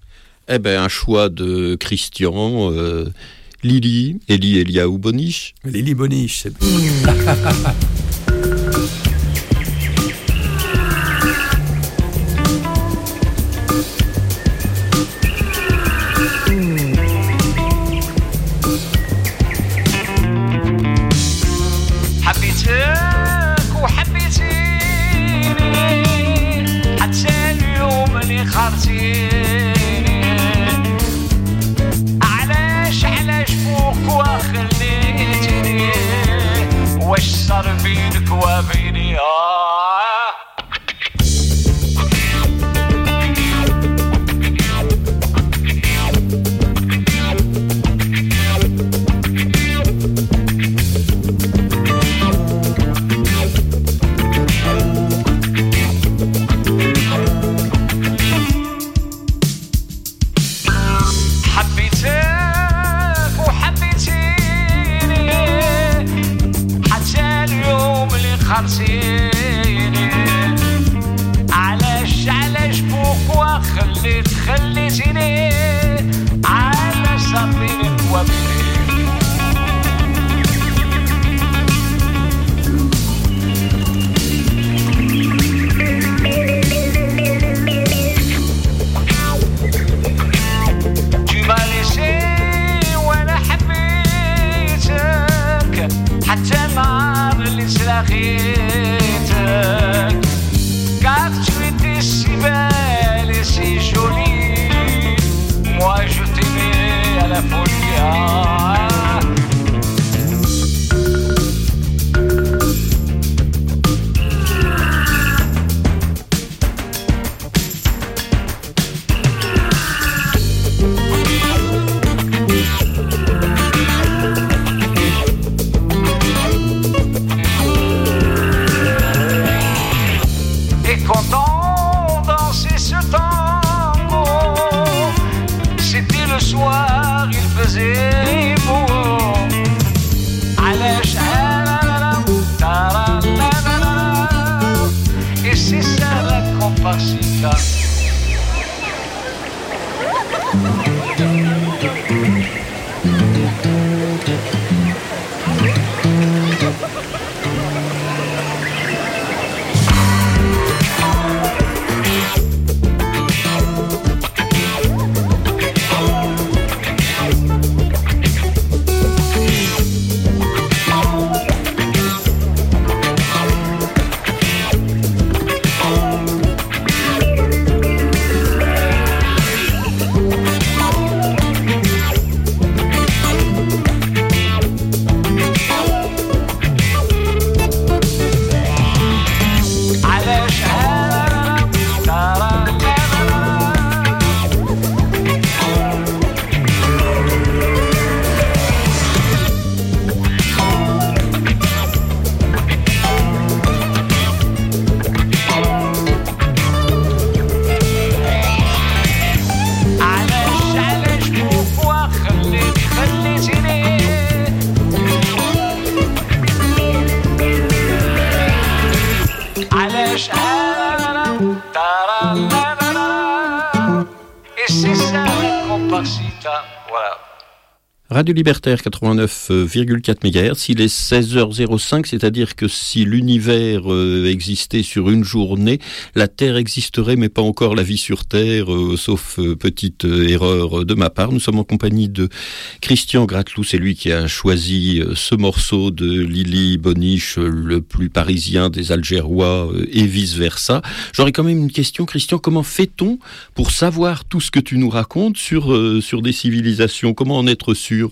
Speaker 2: Eh ben, un choix de Christian, euh, Lili, Eli Eliaou Bonich.
Speaker 7: Lili Bonich, c'est...
Speaker 8: حتى النهار اللي سلاخي
Speaker 2: Radio Libertaire quatre-vingt-neuf virgule quatre mégahertz, il est seize heures zéro cinq, c'est-à-dire que si l'univers euh, existait sur une journée, la Terre existerait, mais pas encore la vie sur Terre, euh, sauf euh, petite euh, erreur de ma part. Nous sommes en compagnie de Christian Gratteloup, c'est lui qui a choisi euh, ce morceau de Lily Boniche, euh, le plus parisien des Algérois, euh, et vice-versa. J'aurais quand même une question, Christian, comment fait-on pour savoir tout ce que tu nous racontes sur, euh, sur des civilisations? Comment en être sûr?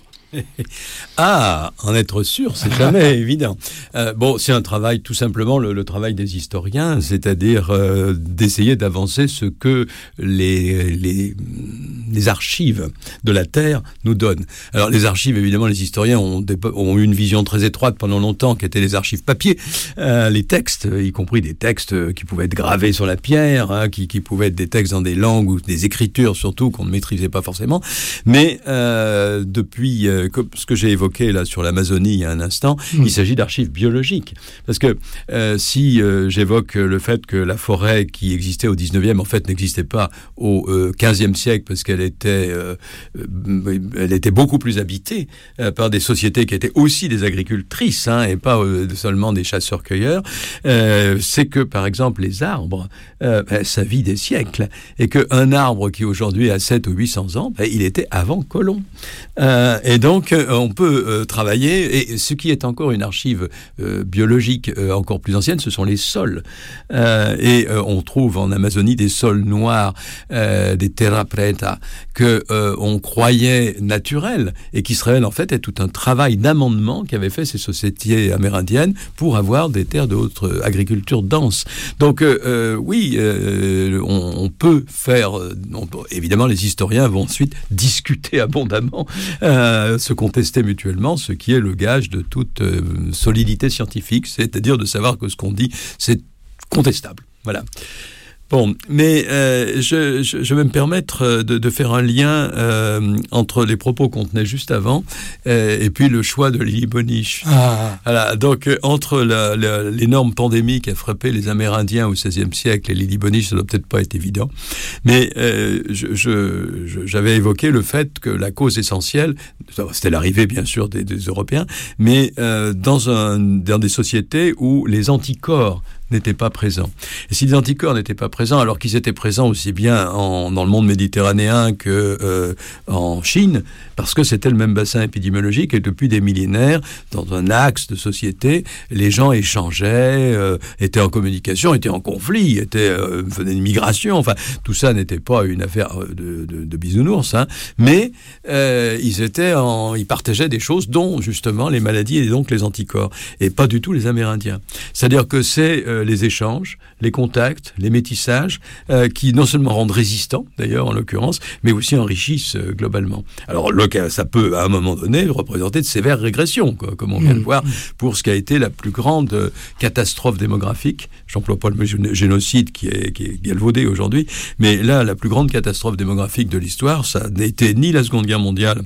Speaker 7: Ah, en être sûr, c'est jamais évident. Euh, bon, c'est un travail, tout simplement, le, le travail des historiens, c'est-à-dire euh, d'essayer d'avancer ce que les, les, les archives de la Terre nous donnent. Alors, les archives, évidemment, les historiens ont, des, ont eu une vision très étroite pendant longtemps, qui étaient les archives papier, euh, les textes, y compris des textes qui pouvaient être gravés sur la pierre, hein, qui, qui pouvaient être des textes dans des langues ou des écritures, surtout, qu'on ne maîtrisait pas forcément. Mais euh, depuis... Euh, ce que j'ai évoqué là sur l'Amazonie il y a un instant, mmh. il s'agit d'archives biologiques. Parce que euh, si euh, j'évoque le fait que la forêt qui existait au dix-neuvième, en fait, n'existait pas au euh, quinzième siècle, parce qu'elle était, euh, euh, elle était beaucoup plus habitée euh, par des sociétés qui étaient aussi des agricultrices, hein, et pas euh, seulement des chasseurs-cueilleurs, euh, c'est que, par exemple, les arbres, euh, ben, ça vit des siècles. Et qu'un arbre qui aujourd'hui a sept ou huit cents ans, ben, il était avant Colomb. Euh, et donc, Donc, euh, on peut euh, travailler, et ce qui est encore une archive euh, biologique euh, encore plus ancienne, ce sont les sols. Euh, et euh, on trouve en Amazonie des sols noirs, euh, des terra preta, que euh, on croyait naturels, et qui se révèlent en fait être tout un travail d'amendement qu'avaient fait ces sociétés amérindiennes pour avoir des terres de haute agriculture dense. Donc, euh, euh, oui, euh, on, on peut faire... On, évidemment, les historiens vont ensuite discuter abondamment euh, se contester mutuellement, ce qui est le gage de toute euh, solidité scientifique, c'est-à-dire de savoir que ce qu'on dit, c'est contestable. Voilà. Bon, mais euh, je, je, je vais me permettre de, de faire un lien euh, entre les propos qu'on tenait juste avant euh, et puis le choix de Lily Boniche. Ah. Voilà, donc euh, entre la, la, l'énorme pandémie qui a frappé les Amérindiens au seizième siècle et Lily Boniche, ça doit peut-être pas être évident, mais euh, je, je, je, j'avais évoqué le fait que la cause essentielle, c'était l'arrivée bien sûr des, des Européens, mais euh, dans, un, dans des sociétés où les anticorps n'étaient pas présents. Et si les anticorps n'étaient pas présents, alors qu'ils étaient présents aussi bien en, dans le monde méditerranéen que euh, en Chine, parce que c'était le même bassin épidémiologique, et depuis des millénaires, dans un axe de société, les gens échangeaient, euh, étaient en communication, étaient en conflit, étaient, euh, venaient de migration, enfin, tout ça n'était pas une affaire de, de, de bisounours, hein, mais euh, ils étaient en, ils partageaient des choses, dont justement les maladies et donc les anticorps, et pas du tout les Amérindiens. C'est-à-dire que c'est euh, les échanges, les contacts, les métissages, euh, qui non seulement rendent résistants, d'ailleurs, en l'occurrence, mais aussi enrichissent euh, globalement. Alors, le, ça peut, à un moment donné, représenter de sévères régressions, quoi, comme on vient de mmh. voir, pour ce qui a été la plus grande euh, catastrophe démographique. J'emploie pas le mot génocide qui est, qui est galvaudé aujourd'hui, mais là, la plus grande catastrophe démographique de l'histoire, ça n'a été ni la Seconde Guerre mondiale,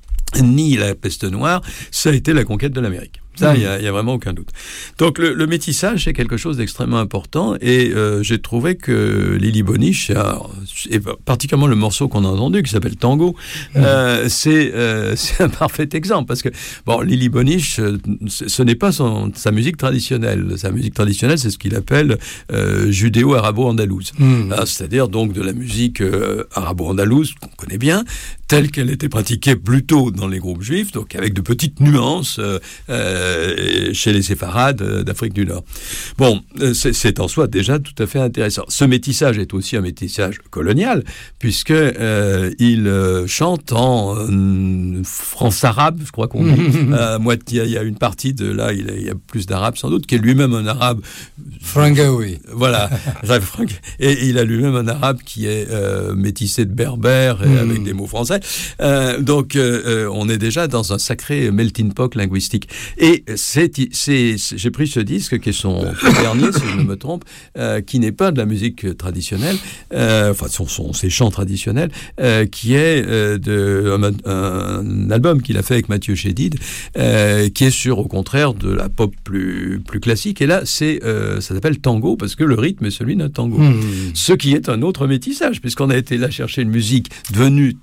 Speaker 7: ni la peste noire, ça a été la conquête de l'Amérique. Ça, il mmh. n'y a, a vraiment aucun doute. Donc, le, le métissage, c'est quelque chose d'extrêmement important, et euh, j'ai trouvé que Lily Boniche, alors, et particulièrement le morceau qu'on a entendu, qui s'appelle Tango, mmh. euh, c'est, euh, c'est un parfait exemple, parce que, bon, Lily Boniche, ce, ce n'est pas son, sa musique traditionnelle. Sa musique traditionnelle, c'est ce qu'il appelle euh, judéo-arabo-andalouse. Mmh. Ah, c'est-à-dire, donc, de la musique euh, arabo-andalouse, qu'on connaît bien, telle qu'elle était pratiquée plutôt dans les groupes juifs, donc avec de petites nuances euh, euh, chez les séfarades d'Afrique du Nord. Bon, c'est, c'est en soi déjà tout à fait intéressant. Ce métissage est aussi un métissage colonial, puisque euh, il euh, chante en euh, france-arabe, je crois qu'on dit. euh, moitié, il y a une partie de là, il y a, il y a plus d'arabe sans doute, qui est lui-même un arabe.
Speaker 6: Frangaoui.
Speaker 7: Voilà. Et il a lui-même un arabe qui est euh, métissé de berbère et mmh. avec des mots français. Euh, donc, euh, on est déjà dans un sacré melting pot linguistique. Et c'est, c'est, c'est, j'ai pris ce disque, qui est son dernier, si je ne me trompe, euh, qui n'est pas de la musique traditionnelle, euh, enfin, son, son, ses chants traditionnels, euh, qui est euh, de, un, un album qu'il a fait avec Mathieu Chédid, euh, qui est sur, au contraire, de la pop plus, plus classique. Et là, c'est, euh, ça s'appelle Tango, parce que le rythme est celui d'un tango. Mmh. Ce qui est un autre métissage, puisqu'on a été là chercher une musique devenue typique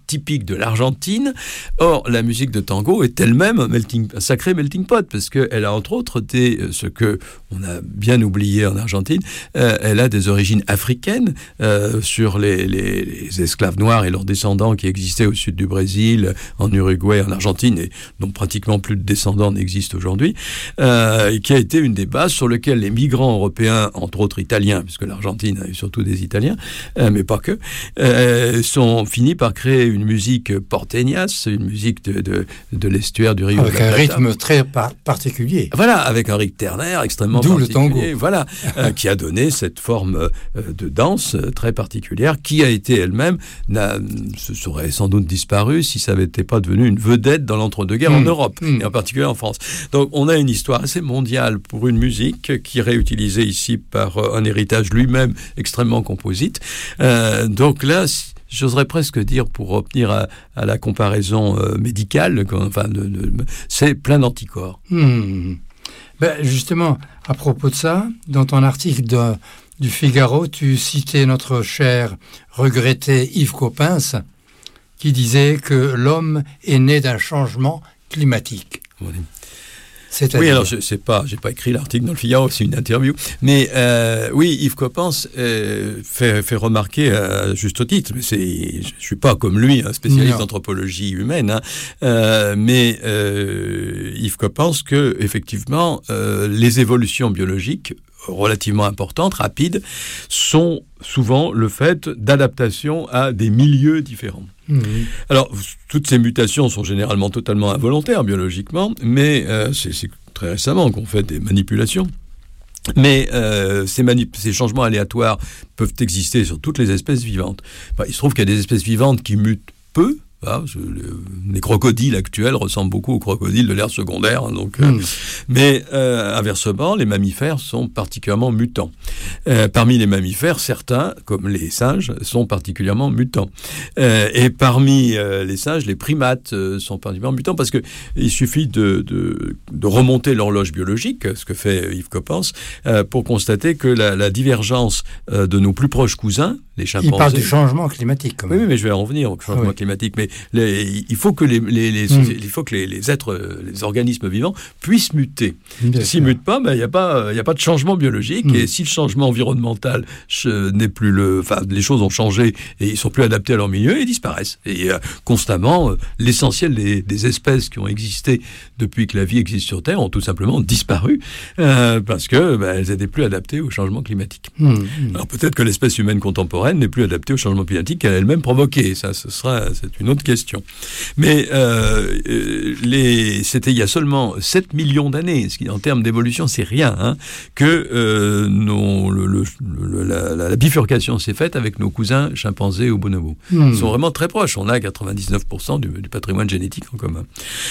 Speaker 7: de l'Argentine. Or, la musique de tango est elle-même un, melting, un sacré melting pot, parce qu'elle a entre autres des, ce que on a bien oublié en Argentine, euh, elle a des origines africaines euh, sur les, les, les esclaves noirs et leurs descendants qui existaient au sud du Brésil, en Uruguay, en Argentine, et dont pratiquement plus de descendants n'existent aujourd'hui, euh, et qui a été une des bases sur lesquelles les migrants européens, entre autres italiens, puisque l'Argentine a eu surtout des Italiens, euh, mais pas que, euh, sont finis par créer une musique porteñas, une musique de, de, de l'estuaire du Rio
Speaker 6: avec
Speaker 7: de la
Speaker 6: un
Speaker 7: Plata.
Speaker 6: rythme très par- particulier.
Speaker 7: Voilà, avec un rythme ternaire extrêmement
Speaker 6: D'où
Speaker 7: particulier.
Speaker 6: le tango.
Speaker 7: Voilà, euh, qui a donné cette forme euh, de danse euh, très particulière, qui a été elle-même, n'a, se serait sans doute disparu si ça n'était pas devenu une vedette dans l'entre-deux-guerres mmh. en Europe, mmh. et en particulier en France. Donc on a une histoire assez mondiale pour une musique qui est réutilisée ici par euh, un héritage lui-même extrêmement composite. Euh, donc là, j'oserais presque dire, pour revenir à, à la comparaison euh, médicale, enfin, de, de, c'est plein d'anticorps.
Speaker 6: Mmh. Ben justement, à propos de ça, dans ton article de, du Figaro, tu citais notre cher regretté Yves Coppens, qui disait que l'homme est né d'un changement climatique.
Speaker 7: Oui.
Speaker 6: C'est-à-dire...
Speaker 7: Oui, alors je sais pas, j'ai pas écrit l'article dans le Figaro, c'est une interview, mais euh, oui, Yves Coppens euh, fait, fait remarquer à juste titre, mais c'est, je suis pas comme lui, un spécialiste non. d'anthropologie humaine, hein, euh, mais euh, Yves Coppens que effectivement euh, les évolutions biologiques relativement importantes, rapides, sont souvent le fait d'adaptation à des milieux différents. Mmh. Alors, toutes ces mutations sont généralement totalement involontaires biologiquement, mais euh, c'est, c'est très récemment qu'on fait des manipulations. Mais euh, ces, manip- ces changements aléatoires peuvent exister sur toutes les espèces vivantes. Enfin, il se trouve qu'il y a des espèces vivantes qui mutent peu. Ah, je, le, les crocodiles actuels ressemblent beaucoup aux crocodiles de l'ère secondaire, hein, donc, euh, mmh. mais euh, inversement, les mammifères sont particulièrement mutants. Euh, parmi les mammifères, certains, comme les singes, sont particulièrement mutants. Euh, et parmi euh, les singes, les primates euh, sont particulièrement mutants parce que il suffit de, de, de remonter l'horloge biologique, ce que fait Yves Coppens, euh, pour constater que la, la divergence euh, de nos plus proches cousins, les chimpanzés...
Speaker 6: Il parle du changement climatique, quand même.
Speaker 7: Oui, mais je vais en revenir au changement ah, oui. climatique. Mais les, il faut que les, les, les, mmh. il faut que les, les êtres, les organismes vivants puissent muter. Bien S'ils ne mutent pas, ben, il n'y a pas, il n'y a pas de changement biologique. Mmh. Et si le changement environnemental n'est plus le, enfin, les choses ont changé et ils sont plus adaptés à leur milieu, ils disparaissent. Et euh, constamment, euh, l'essentiel des, des espèces qui ont existé depuis que la vie existe sur Terre ont tout simplement disparu euh, parce que ben, elles n'étaient plus adaptées au changement climatique. Mmh. Alors peut-être que l'espèce humaine contemporaine n'est plus adaptée au changement climatique qu'elle a elle-même provoqué. Ça, ce sera, c'est une autre question. Mais euh, les, c'était il y a seulement sept millions d'années, ce qui en termes d'évolution c'est rien, hein, que euh, nos, le, le, le, la, la bifurcation s'est faite avec nos cousins chimpanzés ou bonobos. Mmh. Ils sont vraiment très proches. On a quatre-vingt-dix-neuf pour cent du, du patrimoine génétique en commun.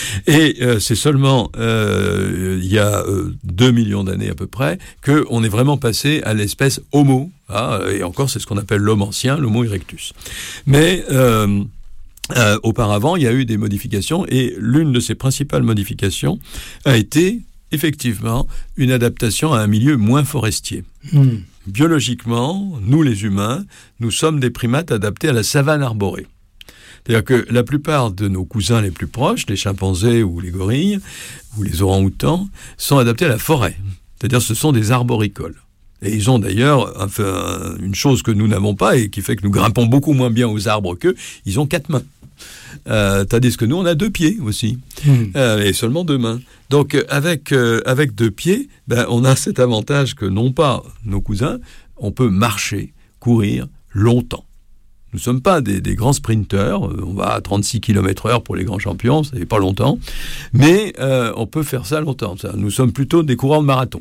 Speaker 7: Et euh, c'est seulement euh, il y a euh, deux millions d'années à peu près qu'on est vraiment passé à l'espèce Homo. Ah, et encore, c'est ce qu'on appelle l'homme ancien, l'Homo erectus. Mais euh, euh, auparavant, il y a eu des modifications, et l'une de ces principales modifications a été effectivement une adaptation à un milieu moins forestier. Mmh. Biologiquement, nous les humains, nous sommes des primates adaptés à la savane arborée. C'est-à-dire que la plupart de nos cousins les plus proches, les chimpanzés ou les gorilles, ou les orang-outans, sont adaptés à la forêt. C'est-à-dire que ce sont des arboricoles. Et ils ont d'ailleurs enfin, une chose que nous n'avons pas et qui fait que nous grimpons beaucoup moins bien aux arbres qu'eux, ils ont quatre mains. Euh, tandis que nous, on a deux pieds aussi, mmh. euh, et seulement deux mains. Donc avec, euh, avec deux pieds, ben, on a cet avantage que non pas nos cousins, on peut marcher, courir longtemps. Nous ne sommes pas des, des grands sprinteurs, on va à trente-six kilomètres heure pour les grands champions, ça n'est pas longtemps, mais euh, on peut faire ça longtemps. Ça. Nous sommes plutôt des coureurs de marathon.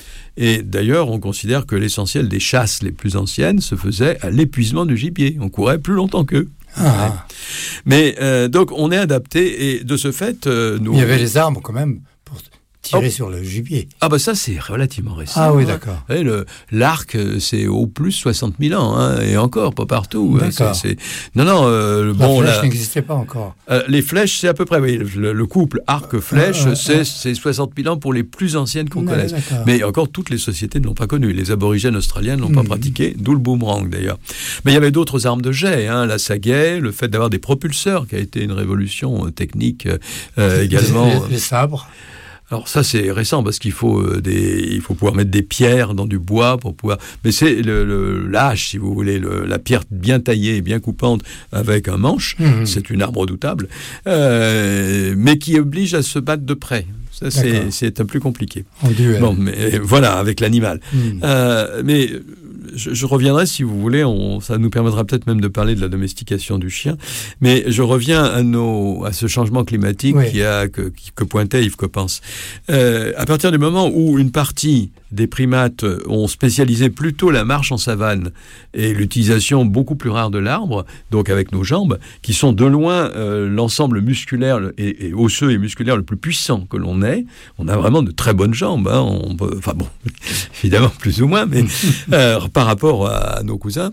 Speaker 7: Et d'ailleurs, on considère que l'essentiel des chasses les plus anciennes se faisait à l'épuisement du gibier. On courait plus longtemps qu'eux. Ah. Ouais. Mais euh, donc, on est adapté et de ce fait... Euh, nous...
Speaker 6: Il y avait les arbres quand même pour tirer
Speaker 7: Oh.
Speaker 6: sur le gibier.
Speaker 7: Ah bah ça c'est relativement récent.
Speaker 6: Ah oui,
Speaker 7: hein.
Speaker 6: d'accord.
Speaker 7: Vous voyez, le- l'arc euh, c'est au plus soixante mille ans, hein, et encore pas partout. hein,
Speaker 6: D'accord.
Speaker 7: c'est- c'est- Non non, euh,
Speaker 6: La
Speaker 7: bon
Speaker 6: flèche
Speaker 7: là,
Speaker 6: n'existait pas encore.
Speaker 7: euh, les flèches c'est à peu près, oui, le, le couple arc-flèche
Speaker 6: Ah, ah,
Speaker 7: c'est,
Speaker 6: ah.
Speaker 7: c'est soixante mille ans pour les plus anciennes qu'on
Speaker 6: Ouais,
Speaker 7: connaisse.
Speaker 6: d'accord.
Speaker 7: Mais encore toutes les sociétés ne l'ont pas connu. Les aborigènes australiens ne l'ont pas
Speaker 6: Mhm.
Speaker 7: pratiqué, d'où le boomerang d'ailleurs. Mais il y avait d'autres armes de jet, hein, la sagaie, le fait d'avoir des propulseurs qui a été une révolution euh, technique euh, également.
Speaker 6: Les, les sabres.
Speaker 7: Alors ça c'est récent parce qu'il faut euh, des, il faut pouvoir mettre des pierres dans du bois pour pouvoir. Mais c'est le, le l'âche si vous voulez, le, la pierre bien taillée, bien coupante avec un manche,
Speaker 6: Mhm.
Speaker 7: c'est une arme redoutable, euh, mais qui oblige à se battre de près. Ça c'est,
Speaker 6: D'accord.
Speaker 7: c'est un plus compliqué.
Speaker 6: En duel.
Speaker 7: Bon, mais voilà avec l'animal.
Speaker 6: Mhm.
Speaker 7: Euh, mais je, je reviendrai si vous voulez, on, ça nous permettra peut-être même de parler de la domestication du chien. Mais je reviens à, nos, à ce changement climatique
Speaker 6: Oui.
Speaker 7: qui a, que, qui- que pointait Yves Coppens. Euh, à partir du moment où une partie des primates ont spécialisé plutôt la marche en savane et l'utilisation beaucoup plus rare de l'arbre, donc avec nos jambes, qui sont de loin euh, l'ensemble musculaire et, et osseux et musculaire le plus puissant que l'on ait, on a vraiment de très bonnes jambes. Hein, on peut, enfin bon, évidemment plus ou moins, mais euh, par rapport à, à nos cousins,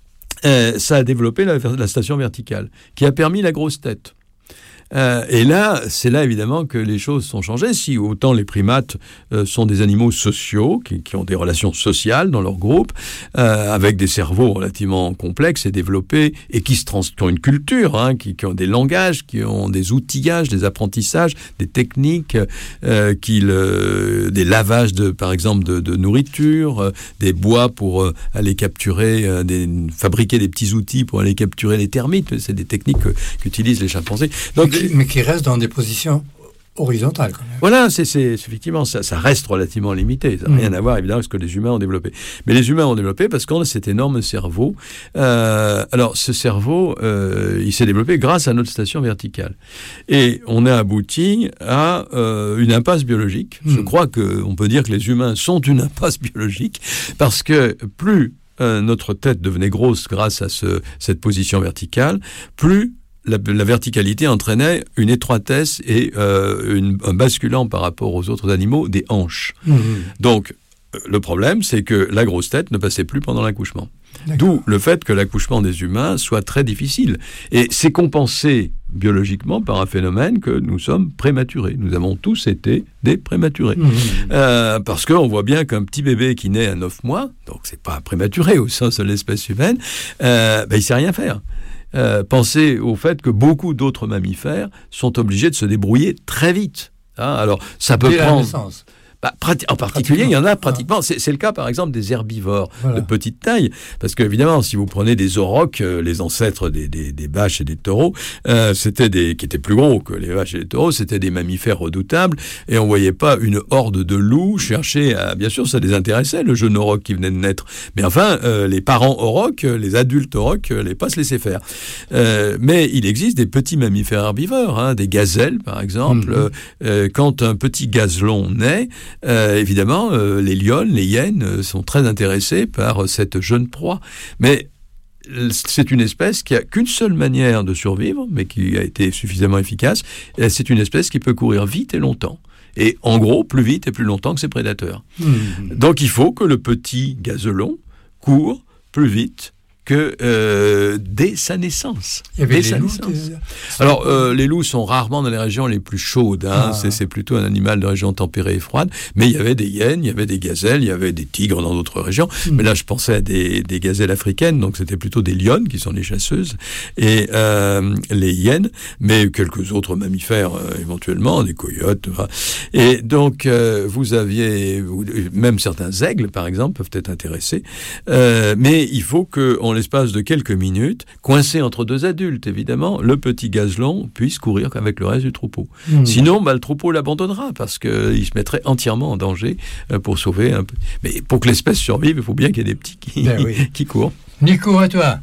Speaker 7: euh, ça a développé la, la station verticale, qui a permis la grosse tête. Euh, et là, c'est là évidemment que les choses sont changées. Si autant les primates euh, sont des animaux sociaux, qui, qui ont des relations sociales dans leur groupe, euh, avec des cerveaux relativement complexes et développés, et qui, se trans- qui ont une culture, hein, qui, qui ont des langages, qui ont des outillages, des apprentissages, des techniques, euh, qui le, des lavages de, par exemple, de, de nourriture, euh, des bois pour euh, aller capturer, euh, des, fabriquer des petits outils pour aller capturer les termites. C'est des techniques que, qu'utilisent les chimpanzés. Donc
Speaker 6: mais, qui, mais qui restent dans des positions horizontales quand même.
Speaker 7: voilà, c'est, c'est effectivement ça, ça reste relativement limité. Ça n'a
Speaker 6: Mmh.
Speaker 7: rien à voir évidemment avec ce que les humains ont développé. Mais les humains ont développé parce qu'on a cet énorme cerveau. Euh, alors ce cerveau, euh, il s'est développé grâce à notre station verticale, et on a abouti à euh, une impasse biologique.
Speaker 6: Mmh.
Speaker 7: Je crois que on peut dire que les humains sont une impasse biologique parce que plus euh, notre tête devenait grosse grâce à ce, cette position verticale, plus La, la verticalité entraînait une étroitesse et euh, une, un basculant par rapport aux autres animaux des hanches.
Speaker 6: Mmh.
Speaker 7: Donc, euh, le problème, c'est que la grosse tête ne passait plus pendant l'accouchement.
Speaker 6: D'accord.
Speaker 7: D'où le fait que l'accouchement des humains soit très difficile. Et c'est compensé biologiquement par un phénomène que nous sommes prématurés. Nous avons tous été des prématurés.
Speaker 6: Mmh.
Speaker 7: Euh, parce qu'on voit bien qu'un petit bébé qui naît à neuf mois, donc c'est pas prématuré au sens de l'espèce humaine, euh, ben, il sait rien faire. Euh, pensez au fait que beaucoup d'autres mammifères sont obligés de se débrouiller très vite. Hein, alors, ça peut
Speaker 6: Dès la
Speaker 7: prendre...
Speaker 6: naissance.
Speaker 7: Bah, prati- en particulier, il y en a pratiquement. C'est, c'est le cas, par exemple, des herbivores
Speaker 6: Voilà.
Speaker 7: de petite taille, parce que évidemment, si vous prenez des aurochs, euh, les ancêtres des, des, des vaches et des taureaux, euh, c'était des qui étaient plus gros que les vaches et les taureaux, c'était des mammifères redoutables, et on voyait pas une horde de loups chercher à. Bien sûr, ça les intéressait le jeune auroch qui venait de naître, mais enfin, euh, les parents aurochs, les adultes aurochs, euh, les pas se laisser faire. Euh, mais il existe des petits mammifères herbivores, hein, des gazelles, par exemple.
Speaker 6: Mmh.
Speaker 7: Euh, euh, quand un petit gazelon naît, Euh, évidemment, euh, les lionnes, les hyènes euh, sont très intéressés par euh, cette jeune proie. Mais euh, c'est une espèce qui a qu'une seule manière de survivre, mais qui a été suffisamment efficace. Et c'est une espèce qui peut courir vite et longtemps. Et en gros, plus vite et plus longtemps que ses prédateurs.
Speaker 6: Mmh.
Speaker 7: Donc il faut que le petit gazelon court plus vite que euh, dès sa naissance.
Speaker 6: Il y avait
Speaker 7: Dès
Speaker 6: les
Speaker 7: sa
Speaker 6: loups.
Speaker 7: naissance.
Speaker 6: des-
Speaker 7: Alors, euh, les loups sont rarement dans les régions les plus chaudes. Hein.
Speaker 6: Ah.
Speaker 7: C'est, c'est plutôt un animal de région tempérée et froide. Mais il y avait des hyènes, il y avait des gazelles, il y avait des tigres dans d'autres régions.
Speaker 6: Mm.
Speaker 7: Mais là, je pensais à des, des gazelles africaines. Donc, c'était plutôt des lionnes qui sont les chasseuses et euh, les hyènes, mais quelques autres mammifères euh, éventuellement, des coyotes. Enfin. Et donc, euh, vous aviez vous- même certains aigles, par exemple, peuvent être intéressés. Euh, mais il faut que, en l'espace de quelques minutes, coincé entre deux adultes, évidemment, le petit gazelon puisse courir avec le reste du troupeau.
Speaker 6: Mmh.
Speaker 7: Sinon, bah, le troupeau l'abandonnera parce qu'il se mettrait entièrement en danger euh, pour sauver un peu. Mais pour que l'espèce survive, il faut bien qu'il y ait des petits qui,
Speaker 6: Ben oui.
Speaker 7: qui courent.
Speaker 6: Nico, à toi.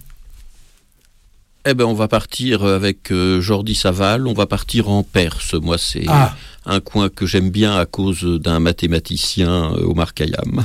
Speaker 2: Eh ben, on va partir avec euh, Jordi Saval, on va partir en Perse. Moi, c'est
Speaker 6: Ah,
Speaker 2: un coin que j'aime bien à cause d'un mathématicien, euh, Omar Khayyam.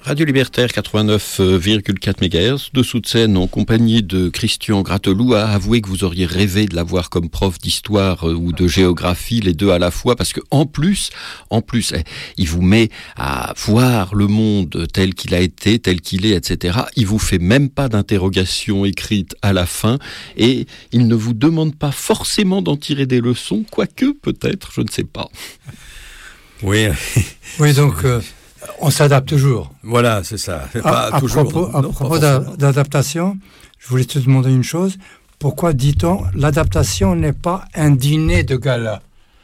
Speaker 2: Radio Libertaire quatre-vingt-neuf virgule quatre mégahertz, dessous de scène en compagnie de Christian Gratteloup. A avoué que vous auriez rêvé de l'avoir comme prof d'histoire ou de géographie, les deux à la fois, parce que en plus, en plus, il vous met à voir le monde tel qu'il a été, tel qu'il est, et cetera. Il vous fait même pas d'interrogation écrite à la fin et il ne vous demande pas forcément d'en tirer des leçons, quoique peut-être, je ne sais pas.
Speaker 7: Oui.
Speaker 6: Oui, donc euh, on s'adapte toujours.
Speaker 7: Voilà, c'est ça. C'est
Speaker 6: À,
Speaker 7: pas
Speaker 6: à
Speaker 7: toujours.
Speaker 6: propos, à
Speaker 7: non,
Speaker 6: propos
Speaker 7: pas
Speaker 6: d'a-
Speaker 7: forcément.
Speaker 6: d'adaptation, je voulais te demander une chose. Pourquoi dit-on l'adaptation n'est pas un dîner de gala?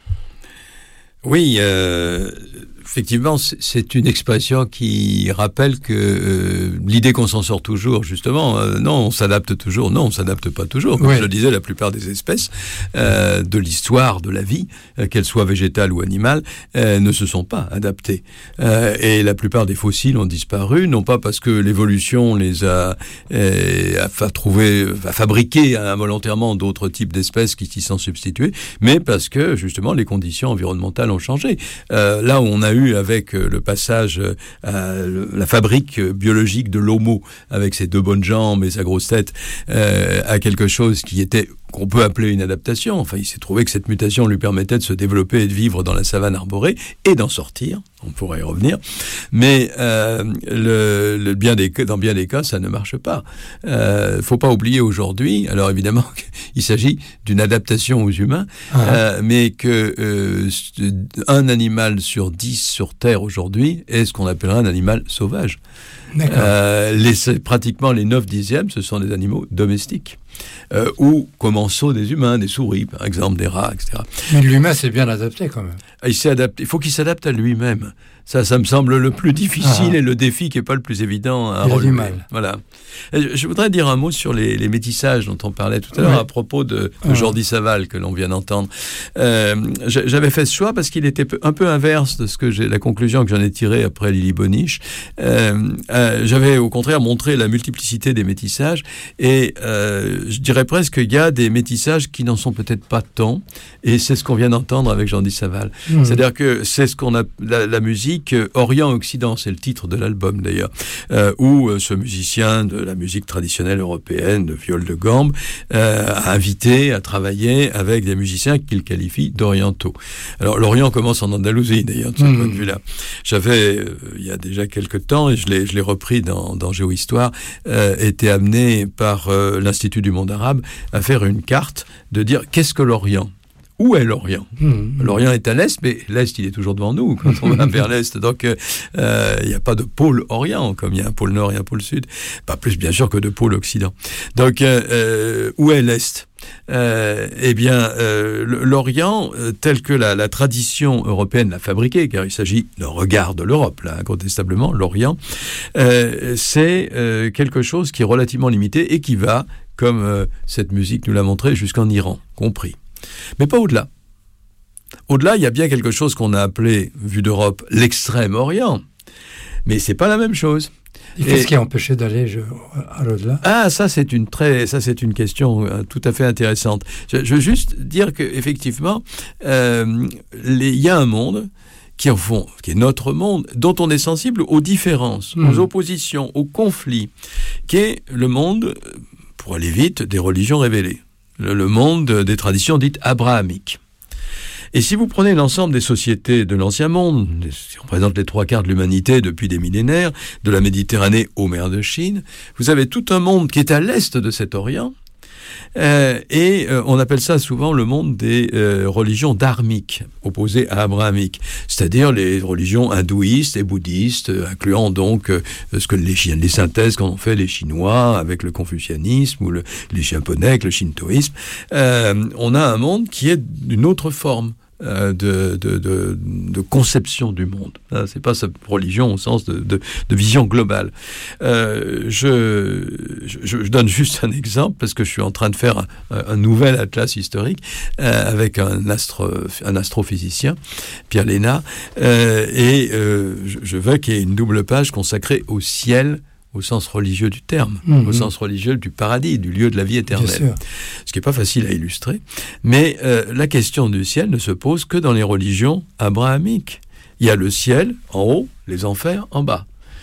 Speaker 7: Oui, euh, effectivement, c'est- c'est une expression qui rappelle que euh, l'idée qu'on s'en sort toujours, justement, euh, non, on s'adapte toujours. Non, on s'adapte pas toujours. Comme
Speaker 6: Oui.
Speaker 7: je le disais, la plupart des espèces euh, de l'histoire de la vie, euh, qu'elles soient végétales ou animales, euh, ne se sont pas adaptées. Euh, et la plupart des fossiles ont disparu, non pas parce que l'évolution les a, euh, a fa- trouvé, a fabriqué involontairement d'autres types d'espèces qui s'y sont substituées, mais parce que justement les conditions environnementales ont changé. Euh, là où on a eu avec euh, le passage euh, à le- la fabrique euh, biologique de l'homo, avec ses deux bonnes jambes et sa grosse tête, euh, à quelque chose qui était qu'on peut appeler une adaptation. Enfin, il s'est trouvé que cette mutation lui permettait de se développer et de vivre dans la savane arborée et d'en sortir. On pourrait y revenir. Mais euh, le, le bien des, dans bien des cas, ça ne marche pas. Il euh, ne faut pas oublier aujourd'hui, alors évidemment, il s'agit d'une adaptation aux humains,
Speaker 6: Ah.
Speaker 7: euh, mais que euh, un animal sur dix sur Terre aujourd'hui est ce qu'on appellerait un animal sauvage.
Speaker 6: D'accord.
Speaker 7: Euh, les, pratiquement les neuf dixièmes, ce sont des animaux domestiques. Euh, ou commensaux des humains, des souris, par exemple, des rats, et cetera.
Speaker 6: Mais l'humain s'est bien adapté quand même.
Speaker 7: Il s'est adapté. Il faut qu'il s'adapte à lui-même. Ça, ça me semble le plus difficile
Speaker 6: Ah.
Speaker 7: et le défi qui n'est pas le plus évident à
Speaker 6: Il a
Speaker 7: relever.
Speaker 6: du mal.
Speaker 7: Voilà. Je, je voudrais dire un mot sur les, les métissages dont on parlait tout à l'heure
Speaker 6: Ouais.
Speaker 7: à propos de, de
Speaker 6: Ah.
Speaker 7: Jordi Savall que l'on vient d'entendre. Euh, j'avais fait ce choix parce qu'il était un peu inverse de ce que j'ai, la conclusion que j'en ai tirée après Lily Boniche. Euh, euh, j'avais au contraire montré la multiplicité des métissages et euh, je dirais presque qu'il y a des métissages qui n'en sont peut-être pas tant et c'est ce qu'on vient d'entendre avec Jordi Savall.
Speaker 6: Mmh.
Speaker 7: C'est-à-dire que c'est ce qu'on a la, la musique euh, Orient-Occident, c'est le titre de l'album d'ailleurs, euh, où euh, ce musicien de la musique traditionnelle européenne, de viol de gambe, euh, a invité à travailler avec des musiciens qu'il qualifie d'orientaux. Alors l'Orient commence en Andalousie d'ailleurs de ce
Speaker 6: Mmh.
Speaker 7: point de vue-là. J'avais, euh, il y a déjà quelques temps, et je l'ai, je l'ai repris dans, dans Géohistoire, euh, été amené par euh, l'Institut du monde arabe à faire une carte de dire qu'est-ce que l'Orient ? Où est l'Orient ?
Speaker 6: Mmh.
Speaker 7: L'Orient est à l'Est, mais l'Est, il est toujours devant nous quand on va vers l'Est. Donc, il euh, n'y a pas de pôle Orient, comme il y a un pôle Nord et un pôle Sud. Pas plus, bien sûr, que de pôle Occident. Donc, euh, euh, où est l'Est ? Euh, eh bien, euh, l'Orient, euh, tel que la, la tradition européenne l'a fabriqué, car il s'agit d'un regard de l'Europe, là, incontestablement, l'Orient, euh, c'est euh, quelque chose qui est relativement limité et qui va, comme euh, cette musique nous l'a montré, jusqu'en Iran, compris. Mais pas au-delà. Au-delà, il y a bien quelque chose qu'on a appelé, vu d'Europe, l'extrême-orient. Mais c'est pas la même chose.
Speaker 6: Et qu'est-ce qui a empêché d'aller je, à l'au-delà ?
Speaker 7: Ah, ça c'est une très, ça c'est une question euh, tout à fait intéressante. Je, je veux juste dire que effectivement, euh, les- il y a un monde qui au fond, qui est notre monde, dont on est sensible aux différences,
Speaker 6: Mmh.
Speaker 7: aux oppositions, aux conflits, qui est le monde, pour aller vite, des religions révélées, le, le monde des traditions dites abrahamiques. Et si vous prenez l'ensemble des sociétés de l'Ancien Monde, qui représentent les trois quarts de l'humanité depuis des millénaires, de la Méditerranée aux mers de Chine, vous avez tout un monde qui est à l'est de cet Orient, euh, et euh, on appelle ça souvent le monde des euh, religions dharmiques, opposées à abrahamiques, c'est-à-dire les religions hindouistes et bouddhistes, euh, incluant donc euh, ce que les, les synthèses qu'en ont fait les Chinois avec le confucianisme ou le, les Japonais avec le shintoïsme. Euh, on a un monde qui est d'une autre forme. Euh, de, de, de, de conception du monde. Hein, c'est pas sa religion au sens de, de, de vision globale. Euh, je, je, je donne juste un exemple parce que je suis en train de faire un, un nouvel atlas historique euh, avec un, astro, un astrophysicien, Pierre Léna, euh, et euh, je, je veux qu'il y ait une double page consacrée au ciel au sens religieux du terme,
Speaker 6: mmh.
Speaker 7: au sens religieux du paradis, du lieu de la vie éternelle. Ce qui n'est pas facile à illustrer. Mais euh, la question du ciel ne se pose que dans les religions abrahamiques. Il y a le ciel en haut, les enfers en bas.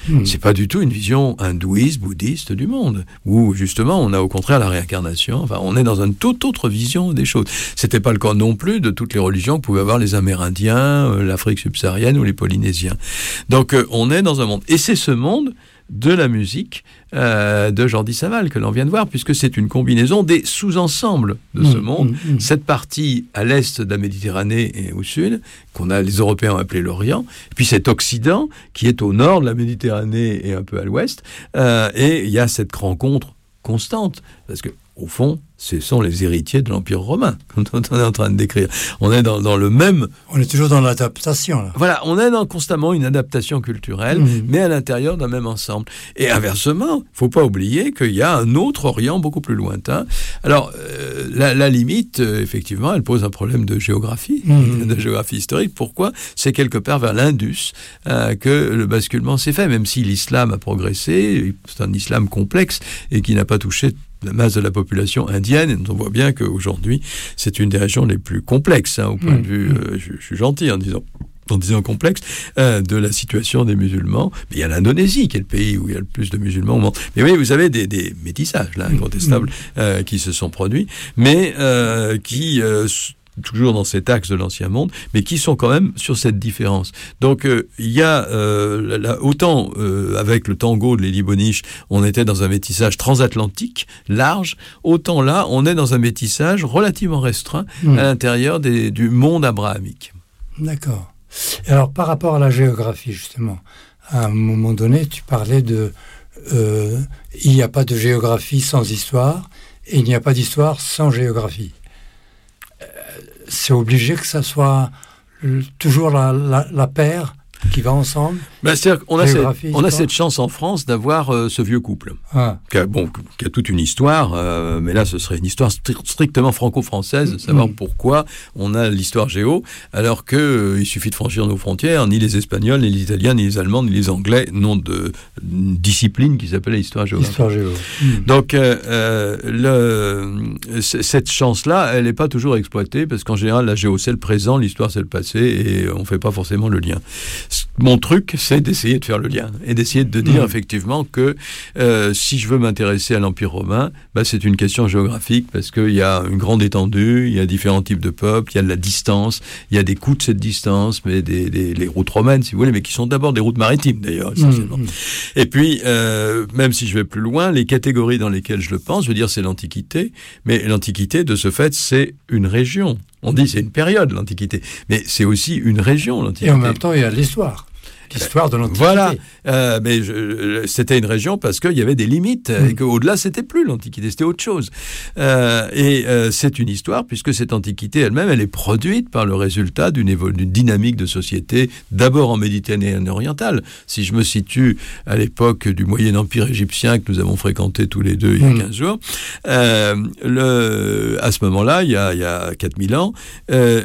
Speaker 7: Mmh. C'est pas du tout une vision hindouiste, bouddhiste du monde, où justement on a au contraire la réincarnation. Enfin, on est dans une toute autre vision des choses. C'était pas le cas non plus de toutes les religions que pouvaient avoir les Amérindiens, euh, l'Afrique subsaharienne ou les Polynésiens. Donc euh, on est dans un monde. Et c'est ce monde de la musique euh, de Jordi Savall que l'on vient de voir, puisque c'est une combinaison des sous-ensembles de mmh, ce monde. Mmh, mmh. Cette partie à l'est de la Méditerranée et au sud, qu'on a les Européens ont appelé l'Orient, et puis cet Occident qui est au nord de la Méditerranée et un peu à l'ouest, euh, et il y a cette rencontre constante, parce que au fond, ce sont les héritiers de l'Empire romain qu'on est en train de décrire. On est dans, dans le même...
Speaker 6: On est toujours dans l'adaptation, là.
Speaker 7: Voilà, on est dans constamment une adaptation culturelle, mmh. mais à l'intérieur d'un même ensemble. Et inversement, il ne faut pas oublier qu'il y a un autre Orient beaucoup plus lointain. Alors, euh, la, la limite, euh, effectivement, elle pose un problème de géographie, mmh. de géographie historique. Pourquoi ? C'est quelque part vers l'Indus euh, que le basculement s'est fait, même si l'islam a progressé, c'est un islam complexe et qui n'a pas touché la masse de la population indienne, et on voit bien qu'aujourd'hui, c'est une des régions les plus complexes, hein, au point mmh. de vue, euh, je, je suis gentil en disant, en disant complexe, euh, de la situation des musulmans. Mais il y a l'Indonésie, qui est le pays où il y a le plus de musulmans au monde. Mais oui, vous avez des, des métissages, là, incontestables, mmh. euh, qui se sont produits, mais euh, qui... Euh, toujours dans cet axe de l'ancien monde, mais qui sont quand même sur cette différence. Donc euh, il y a euh, là, autant euh, avec le tango de Lely Bonniche, on était dans un métissage transatlantique large, autant là on est dans un métissage relativement restreint mmh. à l'intérieur des, du monde abrahamique.
Speaker 6: D'accord. Et alors par rapport à la géographie justement, à un moment donné tu parlais de euh, il n'y a pas de géographie sans histoire et il n'y a pas d'histoire sans géographie. C'est obligé que ça soit toujours la, la, la paire qui va ensemble.
Speaker 7: Ben, c'est-à-dire qu'on a, cette, on a cette chance en France d'avoir euh, ce vieux couple, ah. qui, a, bon, qui a toute une histoire, euh, mais là ce serait une histoire stri- strictement franco-française, de savoir mmh. pourquoi on a l'histoire géo, alors qu'il euh, suffit de franchir nos frontières, ni les Espagnols, ni les Italiens, ni les Allemands, ni les Anglais n'ont de une discipline qui s'appelle l'histoire géographique.
Speaker 6: Histoire géo. Mmh.
Speaker 7: Donc euh, euh, le, cette chance-là, elle n'est pas toujours exploitée, parce qu'en général la géo c'est le présent, l'histoire c'est le passé, et on ne fait pas forcément le lien. Mon truc, c'est d'essayer de faire le lien et d'essayer de dire mmh. effectivement que euh, si je veux m'intéresser à l'Empire romain, bah, c'est une question géographique parce qu'il y a une grande étendue, il y a différents types de peuples, il y a de la distance, il y a des coûts de cette distance, mais des, des les routes romaines, si vous voulez, mais qui sont d'abord des routes maritimes d'ailleurs, essentiellement. Mmh. Et puis, euh, même si je vais plus loin, les catégories dans lesquelles je le pense, je veux dire, c'est l'Antiquité, mais l'Antiquité, de ce fait, c'est une région. On dit c'est une période, l'Antiquité, mais c'est aussi une région, l'Antiquité.
Speaker 6: Et en même temps, il y a l'histoire. L'histoire de l'Antiquité.
Speaker 7: Voilà, euh, mais je, c'était une région parce qu'il y avait des limites mmh. et qu'au-delà c'était plus l'Antiquité, c'était autre chose. Euh, et euh, c'est une histoire puisque cette Antiquité elle-même, elle est produite par le résultat d'une, évo- d'une dynamique de société, d'abord en Méditerranée orientale. Si je me situe à l'époque du Moyen Empire égyptien que nous avons fréquenté tous les deux il y a mmh. quinze jours, euh, le, à ce moment-là, il y a, il y a quatre mille ans, euh,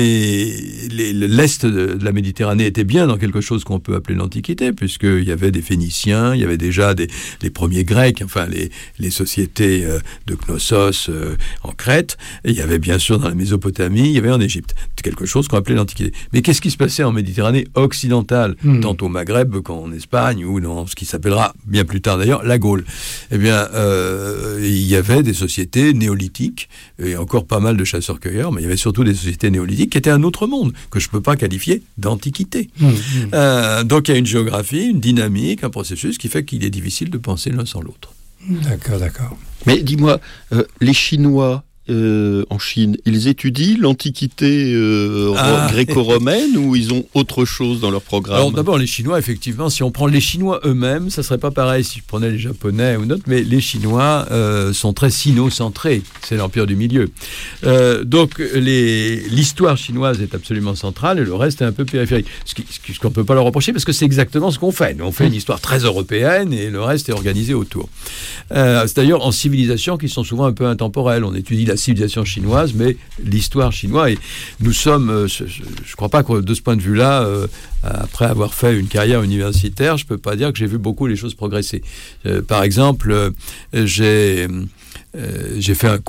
Speaker 7: les, les, l'est de la Méditerranée était bien dans quelque chose qu'on peut appeler l'Antiquité, puisqu'il y avait des Phéniciens, il y avait déjà des, les premiers Grecs, enfin les, les sociétés euh, de Knossos euh, en Crète, et il y avait bien sûr dans la Mésopotamie, il y avait en Égypte, quelque chose qu'on appelait l'Antiquité. Mais qu'est-ce qui se passait en Méditerranée occidentale, mmh. tant au Maghreb qu'en Espagne, ou dans ce qui s'appellera bien plus tard d'ailleurs la Gaule? Eh bien, euh, il y avait des sociétés néolithiques, et encore pas mal de chasseurs-cueilleurs, mais il y avait surtout des sociétés néolithiques qui étaient un autre monde, que je ne peux pas qualifier d'Antiquité. Mmh. Euh, Donc il y a une géographie, une dynamique, un processus qui fait qu'il est difficile de penser l'un sans l'autre.
Speaker 6: D'accord, d'accord.
Speaker 2: Mais dis-moi, euh, les Chinois euh, en Chine, ils étudient l'Antiquité euh, ah. gréco-romaine ou ils ont autre chose dans leur programme?
Speaker 7: Alors d'abord les Chinois, effectivement, si on prend les Chinois eux-mêmes, ça serait pas pareil si je prenais les Japonais ou d'autres, mais les Chinois euh, sont très sino-centrés, c'est l'empire du milieu. Euh, donc les, l'histoire chinoise est absolument centrale et le reste est un peu périphérique. Ce, qui, ce qu'on peut pas leur reprocher parce que c'est exactement ce qu'on fait. Nous, on fait une histoire très européenne et le reste est organisé autour. Euh, c'est d'ailleurs en civilisations qui sont souvent un peu intemporelles. On étudie la civilisation chinoise, mais l'histoire chinoise. Et nous sommes, euh, je ne crois pas que de ce point de vue-là, euh, après avoir fait une carrière universitaire, je ne peux pas dire que j'ai vu beaucoup les choses progresser. Euh, par exemple, euh, j'ai, euh, j'ai fait un cours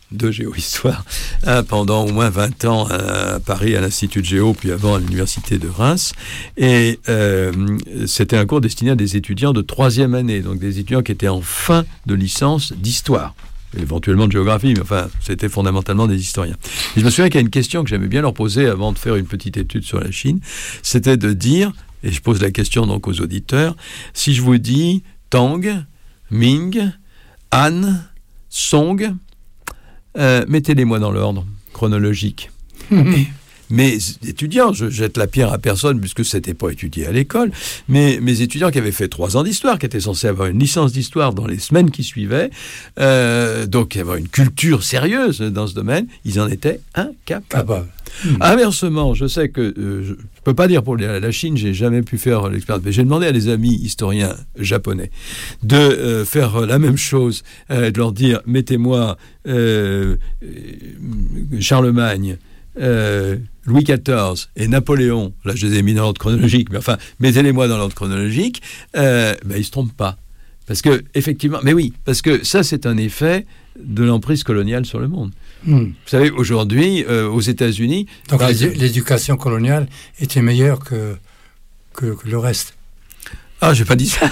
Speaker 7: de géohistoire hein, pendant au moins vingt ans à Paris, à l'Institut de Géo, puis avant à l'Université de Reims. Et euh, c'était un cours destiné à des étudiants de troisième année, donc des étudiants qui étaient en fin de licence d'histoire. Éventuellement de géographie, mais enfin, c'était fondamentalement des historiens. Et je me souviens qu'il y a une question que j'aimais bien leur poser avant de faire une petite étude sur la Chine, c'était de dire, et je pose la question donc aux auditeurs, si je vous dis Tang, Ming, Han, Song, euh, mettez-les-moi dans l'ordre chronologique. Et mes étudiants, je jette la pierre à personne puisque c'était pas étudié à l'école, mais mes étudiants qui avaient fait trois ans d'histoire, qui étaient censés avoir une licence d'histoire dans les semaines qui suivaient, euh, donc avoir une culture sérieuse dans ce domaine, ils en étaient incapables. Mmh. Inversement, je sais que euh, je ne peux pas dire pour la, la Chine, j'ai jamais pu faire l'expérience, mais j'ai demandé à des amis historiens japonais de euh, faire la même chose, euh, de leur dire mettez-moi euh, Charlemagne, Euh, Louis quatorze et Napoléon, là je les ai mis dans l'ordre chronologique, mais enfin, mettez-les-moi dans l'ordre chronologique, euh, ben, ils ne se trompent pas. Parce que, effectivement, mais oui, parce que ça c'est un effet de l'emprise coloniale sur le monde. Mm. Vous savez, aujourd'hui, euh, aux États-Unis...
Speaker 6: Donc l'édu- l'éducation coloniale était meilleure que, que, que le reste.
Speaker 7: Ah, j'ai pas dit ça.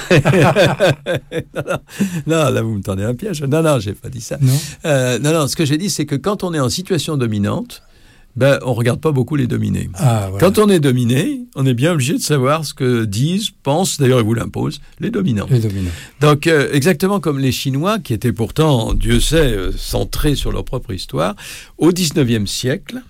Speaker 7: non, non, non, là vous me tendez un piège. Non, non, j'ai pas dit ça.
Speaker 6: Non,
Speaker 7: euh, non, non, ce que j'ai dit, c'est que quand on est en situation dominante, ben, on regarde pas beaucoup les dominés.
Speaker 6: Ah, voilà.
Speaker 7: Quand on est dominé, on est bien obligé de savoir ce que disent, pensent, d'ailleurs ils vous l'imposent, les dominants.
Speaker 6: Les dominants.
Speaker 7: Donc, euh, exactement comme les Chinois, qui étaient pourtant, Dieu sait, euh, centrés sur leur propre histoire, au dix-neuvième siècle,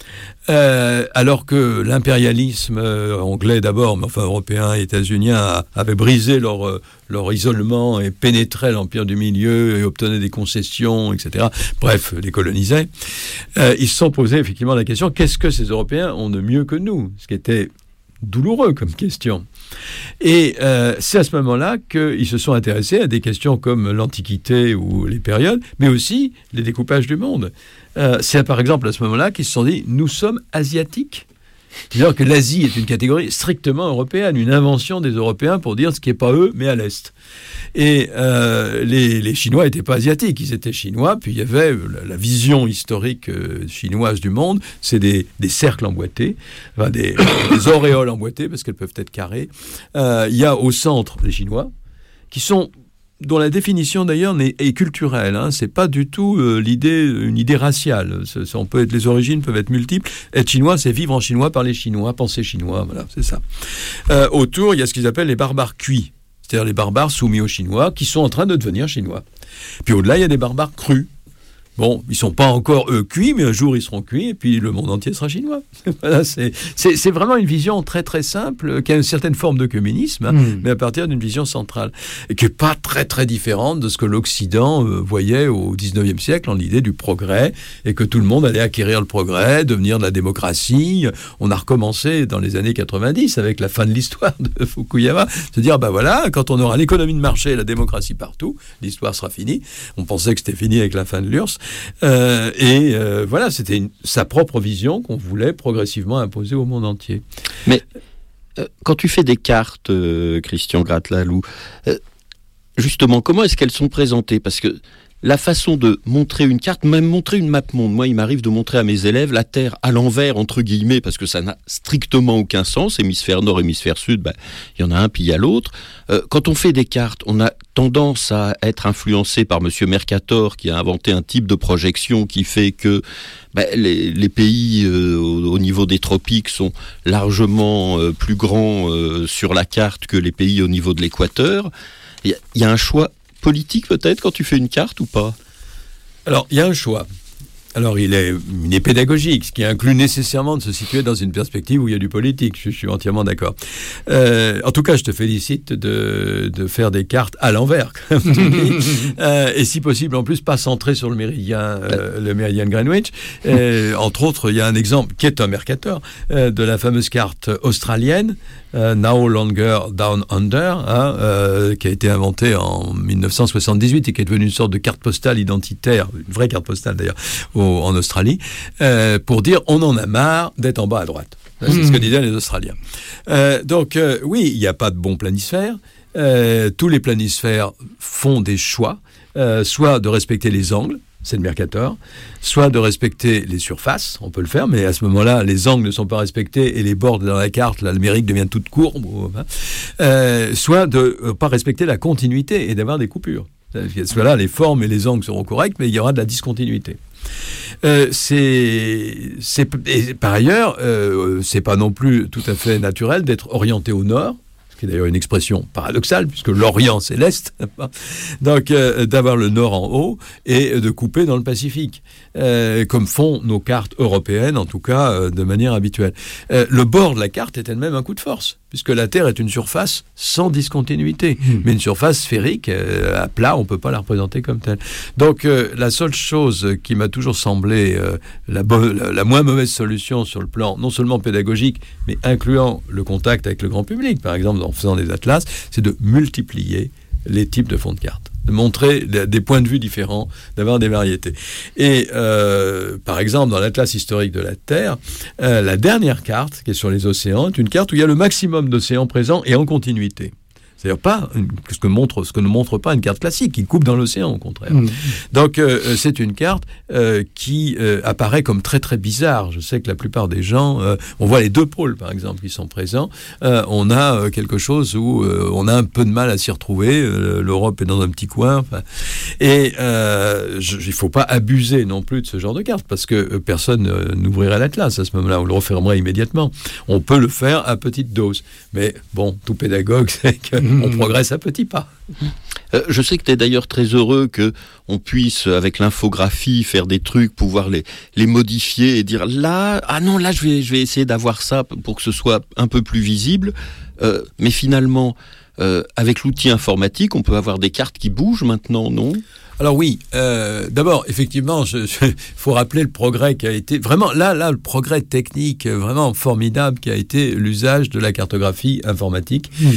Speaker 7: Euh, alors que l'impérialisme euh, anglais d'abord, mais enfin européen et états-unien, avait brisé leur, euh, leur isolement et pénétrait l'Empire du Milieu et obtenait des concessions, et cetera. Bref, les colonisait. Euh, ils se sont posés effectivement la question, qu'est-ce que ces Européens ont de mieux que nous ? Ce qui était douloureux comme question. Et euh, c'est à ce moment-là qu'ils se sont intéressés à des questions comme l'Antiquité ou les périodes, mais aussi les découpages du monde. Euh, c'est par exemple à ce moment-là qu'ils se sont dit « nous sommes asiatiques ». C'est-à-dire que l'Asie est une catégorie strictement européenne, une invention des Européens pour dire ce qui n'est pas eux, mais à l'Est. Et euh, les, les Chinois n'étaient pas asiatiques, ils étaient chinois, puis il y avait la, la vision historique euh, chinoise du monde, c'est des, des cercles emboîtés, enfin des, des auréoles emboîtées, parce qu'elles peuvent être carrées. Euh, il y a au centre les Chinois, qui sont... dont la définition d'ailleurs est, est culturelle, hein. C'est pas du tout euh, l'idée, une idée raciale. C'est, c'est, on peut être, les origines peuvent être multiples. Être chinois, c'est vivre en chinois, parler chinois, penser chinois, voilà, c'est ça. Euh, autour, il y a ce qu'ils appellent les barbares cuits, c'est-à-dire les barbares soumis aux Chinois, qui sont en train de devenir chinois. Puis au-delà, il y a des barbares crus. Bon, ils ne sont pas encore, eux, cuits, mais un jour, ils seront cuits, et puis le monde entier sera chinois. Voilà, c'est, c'est, c'est vraiment une vision très, très simple, qui a une certaine forme de communisme, hein, mmh. mais à partir d'une vision centrale, et qui n'est pas très, très différente de ce que l'Occident euh, voyait au dix-neuvième siècle, en l'idée du progrès, et que tout le monde allait acquérir le progrès, devenir de la démocratie. On a recommencé dans les années quatre-vingt-dix, avec la fin de l'histoire de Fukuyama, se dire, ben voilà, quand on aura l'économie de marché et la démocratie partout, l'histoire sera finie. On pensait que c'était fini avec la fin de l'U R S S. Euh, et euh, voilà, c'était une, sa propre vision qu'on voulait progressivement imposer au monde entier.
Speaker 2: Mais euh, quand tu fais des cartes, euh, Christian Gratlalou, euh, justement, comment est-ce qu'elles sont présentées ? Parce que la façon de montrer une carte, même montrer une map monde, moi il m'arrive de montrer à mes élèves la Terre à l'envers, entre guillemets, parce que ça n'a strictement aucun sens, hémisphère nord, hémisphère sud, ben, il y en a un puis il y a l'autre. Euh, quand on fait des cartes, on a tendance à être influencé par Monsieur Mercator, qui a inventé un type de projection qui fait que ben, les, les pays euh, au, au niveau des tropiques sont largement euh, plus grands euh, sur la carte que les pays au niveau de l'équateur. Il y, y a un choix politique peut-être quand tu fais une carte ou pas ?
Speaker 7: Alors, il y a un choix. Alors, il est, il est pédagogique, ce qui inclut nécessairement de se situer dans une perspective où il y a du politique. Je, je suis entièrement d'accord. Euh, en tout cas, je te félicite de, de faire des cartes à l'envers, comme tu dis. euh, et si possible, en plus, pas centrées sur le méridien, euh, le méridien de Greenwich. Euh, entre autres, il y a un exemple qui est un Mercator euh, de la fameuse carte australienne, euh, No Longer Down Under, hein, euh, qui a été inventée en dix-neuf cent soixante-dix-huit et qui est devenue une sorte de carte postale identitaire, une vraie carte postale d'ailleurs, au, en Australie, euh, pour dire on en a marre d'être en bas à droite. C'est mmh. ce que disaient les Australiens. Euh, donc euh, oui, il n'y a pas de bon planisphère. Euh, tous les planisphères font des choix, euh, soit de respecter les angles, c'est le Mercator, soit de respecter les surfaces, on peut le faire, mais à ce moment-là, les angles ne sont pas respectés et les bords dans la carte, l'Amérique devient toute courbe, euh, soit de ne pas respecter la continuité et d'avoir des coupures. Soit là, les formes et les angles seront corrects, mais il y aura de la discontinuité. Euh, c'est, c'est, et par ailleurs, euh, c'est pas non plus tout à fait naturel d'être orienté au nord, qui est d'ailleurs une expression paradoxale, puisque l'Orient, c'est l'Est. Donc, euh, d'avoir le Nord en haut et de couper dans le Pacifique, euh, comme font nos cartes européennes, en tout cas, euh, de manière habituelle. Euh, le bord de la carte est elle-même un coup de force, puisque la Terre est une surface sans discontinuité. Mmh. Mais une surface sphérique, euh, à plat, on ne peut pas la représenter comme telle. Donc, euh, la seule chose qui m'a toujours semblé euh, la, bo- la, la moins mauvaise solution sur le plan non seulement pédagogique, mais incluant le contact avec le grand public, par exemple, en faisant des atlas, c'est de multiplier les types de fonds de cartes, de montrer des points de vue différents, d'avoir des variétés. Et euh, par exemple, dans l'Atlas historique de la Terre, euh, la dernière carte, qui est sur les océans, est une carte où il y a le maximum d'océans présents et en continuité. C'est-à-dire pas une, ce, que montre, ce que ne montre pas une carte classique, qui coupe dans l'océan, au contraire. Mmh. Donc, euh, c'est une carte euh, qui euh, apparaît comme très, très bizarre. Je sais que la plupart des gens... Euh, on voit les deux pôles, par exemple, qui sont présents. Euh, on a euh, quelque chose où euh, on a un peu de mal à s'y retrouver. Euh, L'Europe est dans un petit coin. Et euh, je, il ne faut pas abuser non plus de ce genre de carte, parce que euh, personne euh, n'ouvrirait l'Atlas à ce moment-là. On le refermerait immédiatement. On peut le faire à petite dose. Mais bon, tout pédagogue, c'est que... on progresse à petits pas.
Speaker 2: Euh, je sais que tu es d'ailleurs très heureux qu'on puisse, avec l'infographie, faire des trucs, pouvoir les, les modifier et dire là, ah non, là je vais, je vais essayer d'avoir ça pour que ce soit un peu plus visible. Euh, mais finalement, euh, avec l'outil informatique, on peut avoir des cartes qui bougent maintenant, non ?
Speaker 7: Alors oui, euh, d'abord, effectivement, il faut rappeler le progrès qui a été... Vraiment, là, là, le progrès technique vraiment formidable qui a été l'usage de la cartographie informatique, mmh.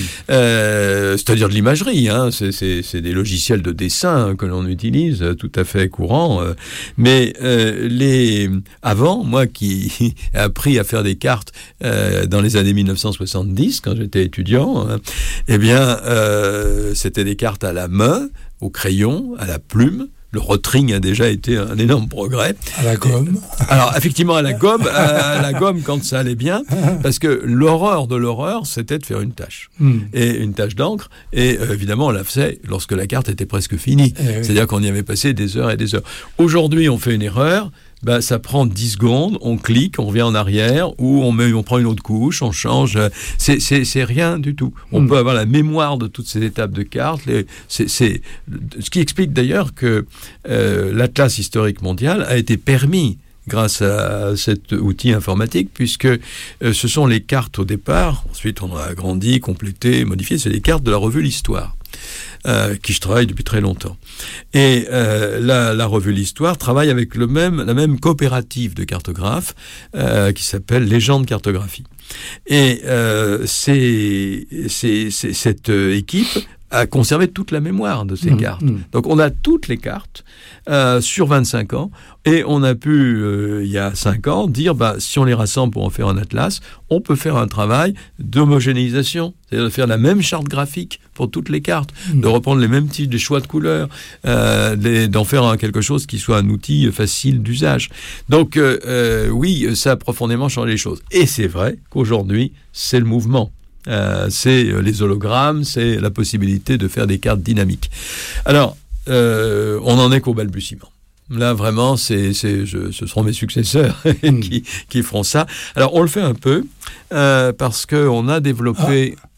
Speaker 7: euh, c'est-à-dire de l'imagerie. Hein, c'est, c'est, c'est des logiciels de dessin que l'on utilise, tout à fait courant. Euh, mais euh, les... avant, moi qui ai appris à faire des cartes euh, dans les années dix-neuf cent soixante-dix, quand j'étais étudiant, hein, eh bien, euh, c'était des cartes à la main, au crayon, à la plume. Le rotring a déjà été un énorme progrès.
Speaker 6: À la gomme.
Speaker 7: Alors, effectivement, à la gomme, à la gomme quand ça allait bien, parce que l'horreur de l'horreur, c'était de faire une tache. Mm. Et une tache d'encre. Et euh, évidemment, on la faisait lorsque la carte était presque finie. Eh oui. C'est-à-dire qu'on y avait passé des heures et des heures. Aujourd'hui, on fait une erreur. Ben, ça prend dix secondes, on clique, on revient en arrière, ou on, met, on prend une autre couche, on change. C'est, c'est, c'est rien du tout. On mmh. peut avoir la mémoire de toutes ces étapes de cartes. Les, c'est, c'est, ce qui explique d'ailleurs que euh, l'Atlas historique mondial a été permis grâce à cet outil informatique, puisque euh, ce sont les cartes au départ. Ensuite, on a agrandi, complété, modifié. C'est les cartes de la revue L'Histoire. Euh, qui je travaille depuis très longtemps. Et euh, la, la revue L'Histoire travaille avec le même, la même coopérative de cartographes euh, qui s'appelle Légende Cartographie. Et euh, c'est, c'est, c'est, cette euh, équipe a conservé toute la mémoire de ces mmh, cartes. Mmh. Donc on a toutes les cartes euh, sur vingt-cinq ans, et on a pu, euh, il y a cinq ans, dire, bah, si on les rassemble pour en faire un atlas, on peut faire un travail d'homogénéisation, c'est-à-dire de faire la même charte graphique pour toutes les cartes, mmh. de reprendre les mêmes types, des choix de couleurs, euh, les, d'en faire un, quelque chose qui soit un outil facile d'usage. Donc euh, euh, oui, ça a profondément changé les choses. Et c'est vrai qu'aujourd'hui, c'est le mouvement. Euh, c'est les hologrammes, c'est la possibilité de faire des cartes dynamiques. Alors, euh, on n'en est qu'au balbutiement. Là, vraiment, c'est, c'est, je, ce seront mes successeurs mmh. qui, qui feront ça. Alors, on le fait un peu euh, parce qu'on a développé... Ah.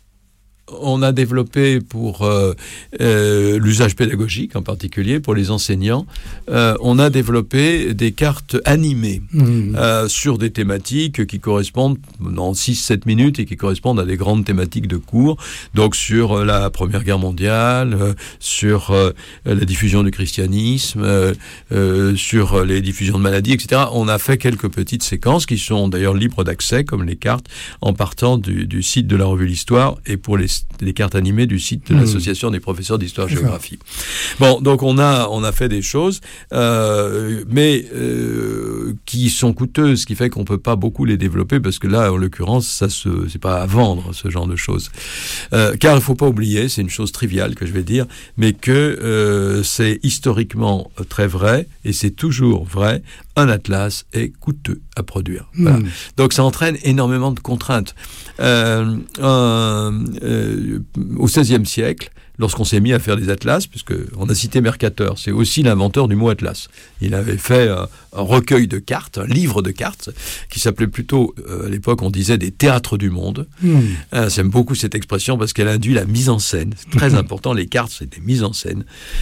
Speaker 7: On a développé pour euh, euh, l'usage pédagogique, en particulier pour les enseignants, euh, on a développé des cartes animées mmh. euh, sur des thématiques qui correspondent dans six sept minutes et qui correspondent à des grandes thématiques de cours, donc sur la Première Guerre mondiale, euh, sur euh, la diffusion du christianisme, euh, euh, sur les diffusions de maladies, et cetera. On a fait quelques petites séquences qui sont d'ailleurs libres d'accès, comme les cartes, en partant du, du site de la revue L'Histoire, et pour les les cartes animées du site de
Speaker 6: Mmh.
Speaker 7: l'association des professeurs d'histoire-géographie. Bon, donc on a on a fait des choses, euh, mais euh, qui sont coûteuses, ce qui fait qu'on peut pas beaucoup les développer parce que là, en l'occurrence, ça se c'est pas à vendre ce genre de choses. Euh, car il faut pas oublier, c'est une chose triviale que je vais dire, mais que euh, c'est historiquement très vrai et c'est toujours vrai. Un atlas est coûteux à produire. Voilà.
Speaker 6: Mmh.
Speaker 7: Donc ça entraîne énormément de contraintes. Euh, euh, euh, au seizième siècle, lorsqu'on s'est mis à faire des atlas, puisque on a cité Mercator, c'est aussi l'inventeur du mot atlas. Il avait fait un, un recueil de cartes, un livre de cartes, qui s'appelait plutôt, euh, à l'époque, on disait des théâtres du monde.
Speaker 6: Mmh.
Speaker 7: Euh, j'aime beaucoup cette expression parce qu'elle induit la mise en scène. C'est très important, les cartes, c'est des mises en scène.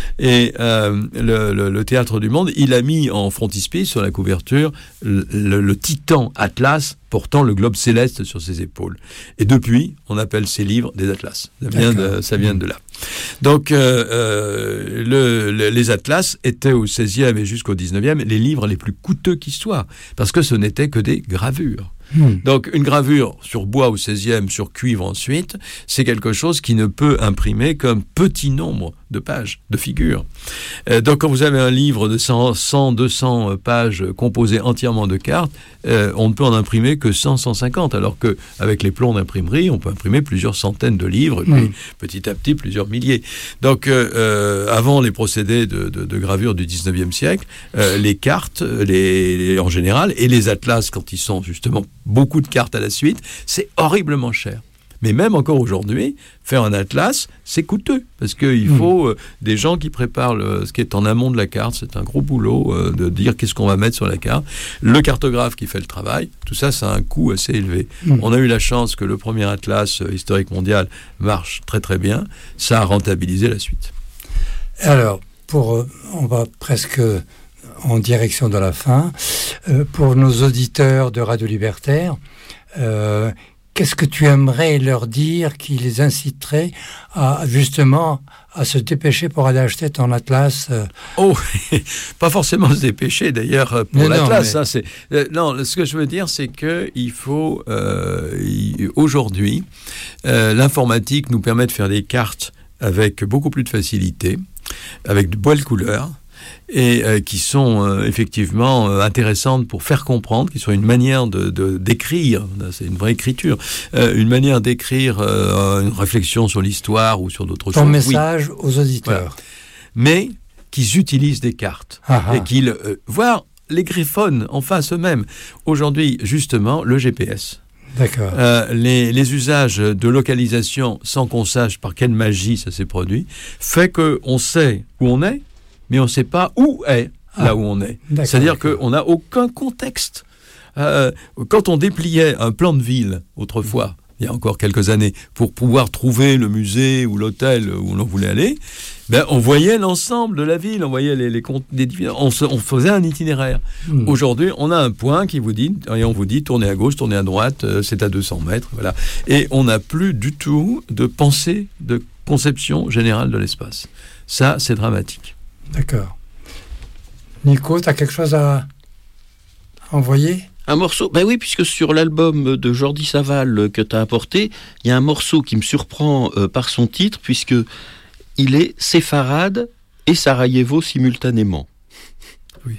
Speaker 7: Et euh, le, le, le théâtre du monde, il a mis en frontispice, sur la couverture, le, le, le titan Atlas portant le globe céleste sur ses épaules. Et depuis, on appelle ces livres des atlas. Ça vient, de, ça vient de là. Donc, euh, euh, le, le, les atlas étaient au seizième et jusqu'au dix-neuvième les livres les plus coûteux qui soient, parce que ce n'étaient que des gravures.
Speaker 6: Mmh.
Speaker 7: Donc, une gravure sur bois au seizième, sur cuivre ensuite, c'est quelque chose qui ne peut imprimer qu'un petit nombre de pages, de figures. Euh, donc, quand vous avez un livre de cent, cent deux cents pages composé entièrement de cartes, euh, on ne peut en imprimer que cent, cent cinquante, alors qu'avec les plombs d'imprimerie, on peut imprimer plusieurs centaines de livres, et puis
Speaker 6: Mmh.
Speaker 7: petit à petit, plusieurs milliers. Donc, euh, euh, avant les procédés de, de, de gravure du dix-neuvième siècle, euh, les cartes, les, les, en général, et les atlas, quand ils sont justement beaucoup de cartes à la suite, c'est horriblement cher. Mais même encore aujourd'hui, faire un atlas, c'est coûteux, parce qu'il
Speaker 6: Mmh.
Speaker 7: faut euh, des gens qui préparent le, ce qui est en amont de la carte. C'est un gros boulot euh, de dire qu'est-ce qu'on va mettre sur la carte. Le cartographe qui fait le travail, tout ça, ça a un coût assez élevé.
Speaker 6: Mmh.
Speaker 7: On a eu la chance que le premier atlas euh, historique mondial marche très très bien. Ça a rentabilisé la suite.
Speaker 6: Alors, pour, euh, on va presque en direction de la fin. Euh, pour nos auditeurs de Radio Libertaire, euh, qu'est-ce que tu aimerais leur dire qui les inciterait à justement à se dépêcher pour aller acheter ton atlas euh...
Speaker 7: Oh, pas forcément se dépêcher d'ailleurs pour
Speaker 6: mais
Speaker 7: l'atlas.
Speaker 6: Non, mais...
Speaker 7: hein, c'est, euh, non, ce que je veux dire, c'est que il faut euh, il, aujourd'hui, euh, l'informatique nous permet de faire des cartes avec beaucoup plus de facilité, avec de belles couleurs, et euh, qui sont euh, effectivement euh, intéressantes pour faire comprendre, qui sont une manière de, de d'écrire, c'est une vraie écriture, euh, une manière d'écrire euh, une réflexion sur l'histoire ou sur d'autres
Speaker 6: Ton
Speaker 7: choses.
Speaker 6: message
Speaker 7: Oui.
Speaker 6: aux auditeurs.
Speaker 7: Voilà. Mais qu'ils utilisent des cartes
Speaker 6: Ah ah.
Speaker 7: et qu'ils euh, voient les griffonnes en face eux-mêmes. Aujourd'hui, justement, le G P S.
Speaker 6: D'accord.
Speaker 7: Euh, les, les usages de localisation sans qu'on sache par quelle magie ça s'est produit fait qu'on sait où on est, mais on ne sait pas où est là
Speaker 6: Ah,
Speaker 7: où on est.
Speaker 6: d'accord,
Speaker 7: C'est-à-dire
Speaker 6: d'accord.
Speaker 7: qu'on n'a aucun contexte. Euh, quand on dépliait un plan de ville autrefois, il y a encore quelques années, pour pouvoir trouver le musée ou l'hôtel où l'on voulait aller, ben, on voyait l'ensemble de la ville, on voyait les, les, les on, se, on faisait un itinéraire.
Speaker 6: Mmh.
Speaker 7: Aujourd'hui, on a un point qui vous dit, et on vous dit, tournez à gauche, tournez à droite, euh, c'est à deux cents mètres, voilà. Et on n'a plus du tout de pensée, de conception générale de l'espace. Ça, c'est dramatique.
Speaker 6: D'accord. Nico, tu as quelque chose à envoyer ?
Speaker 2: Un morceau, ben oui, puisque sur l'album de Jordi Saval que tu as apporté, il y a un morceau qui me surprend euh, par son titre, puisque il est séfarade et Sarajevo simultanément.
Speaker 7: Oui.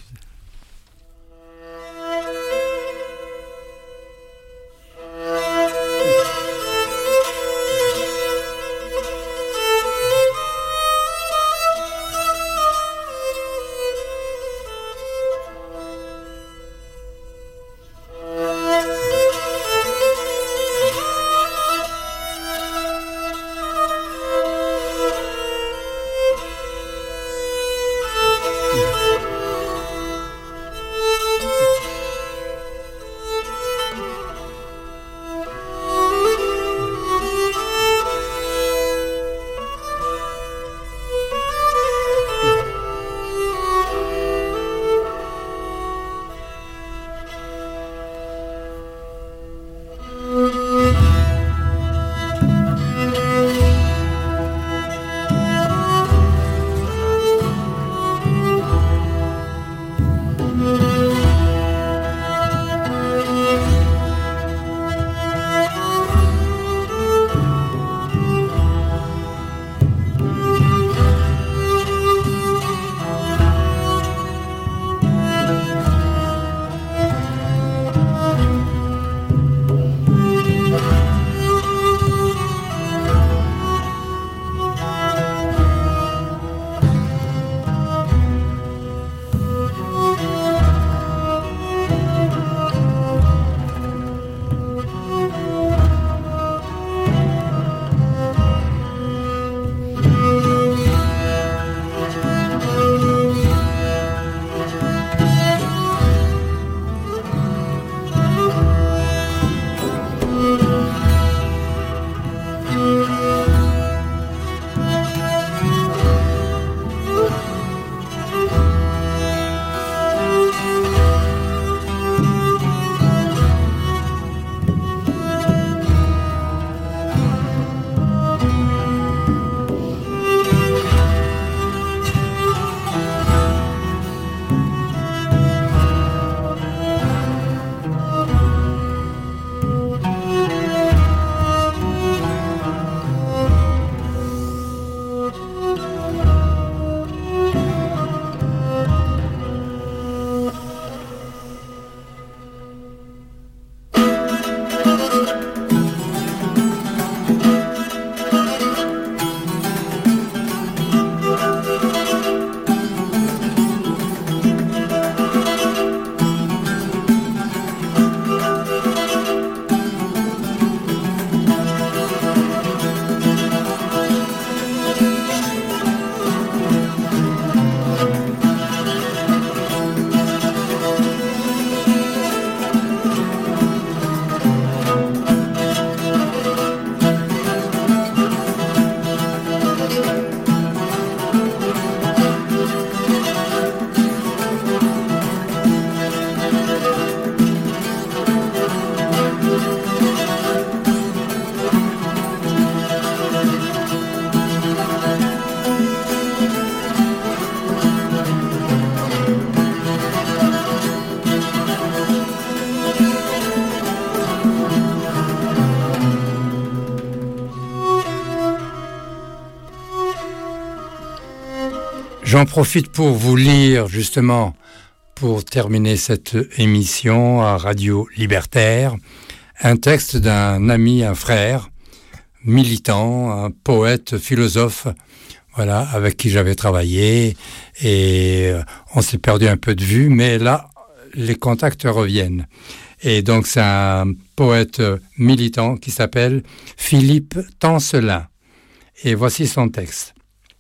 Speaker 6: J'en profite pour vous lire justement, pour terminer cette émission à Radio Libertaire, un texte d'un ami, un frère, militant, un poète, philosophe, voilà, avec qui j'avais travaillé, et on s'est perdu un peu de vue, mais là, les contacts reviennent. Et donc, c'est un poète militant qui s'appelle Philippe Tancelin. Et voici son texte.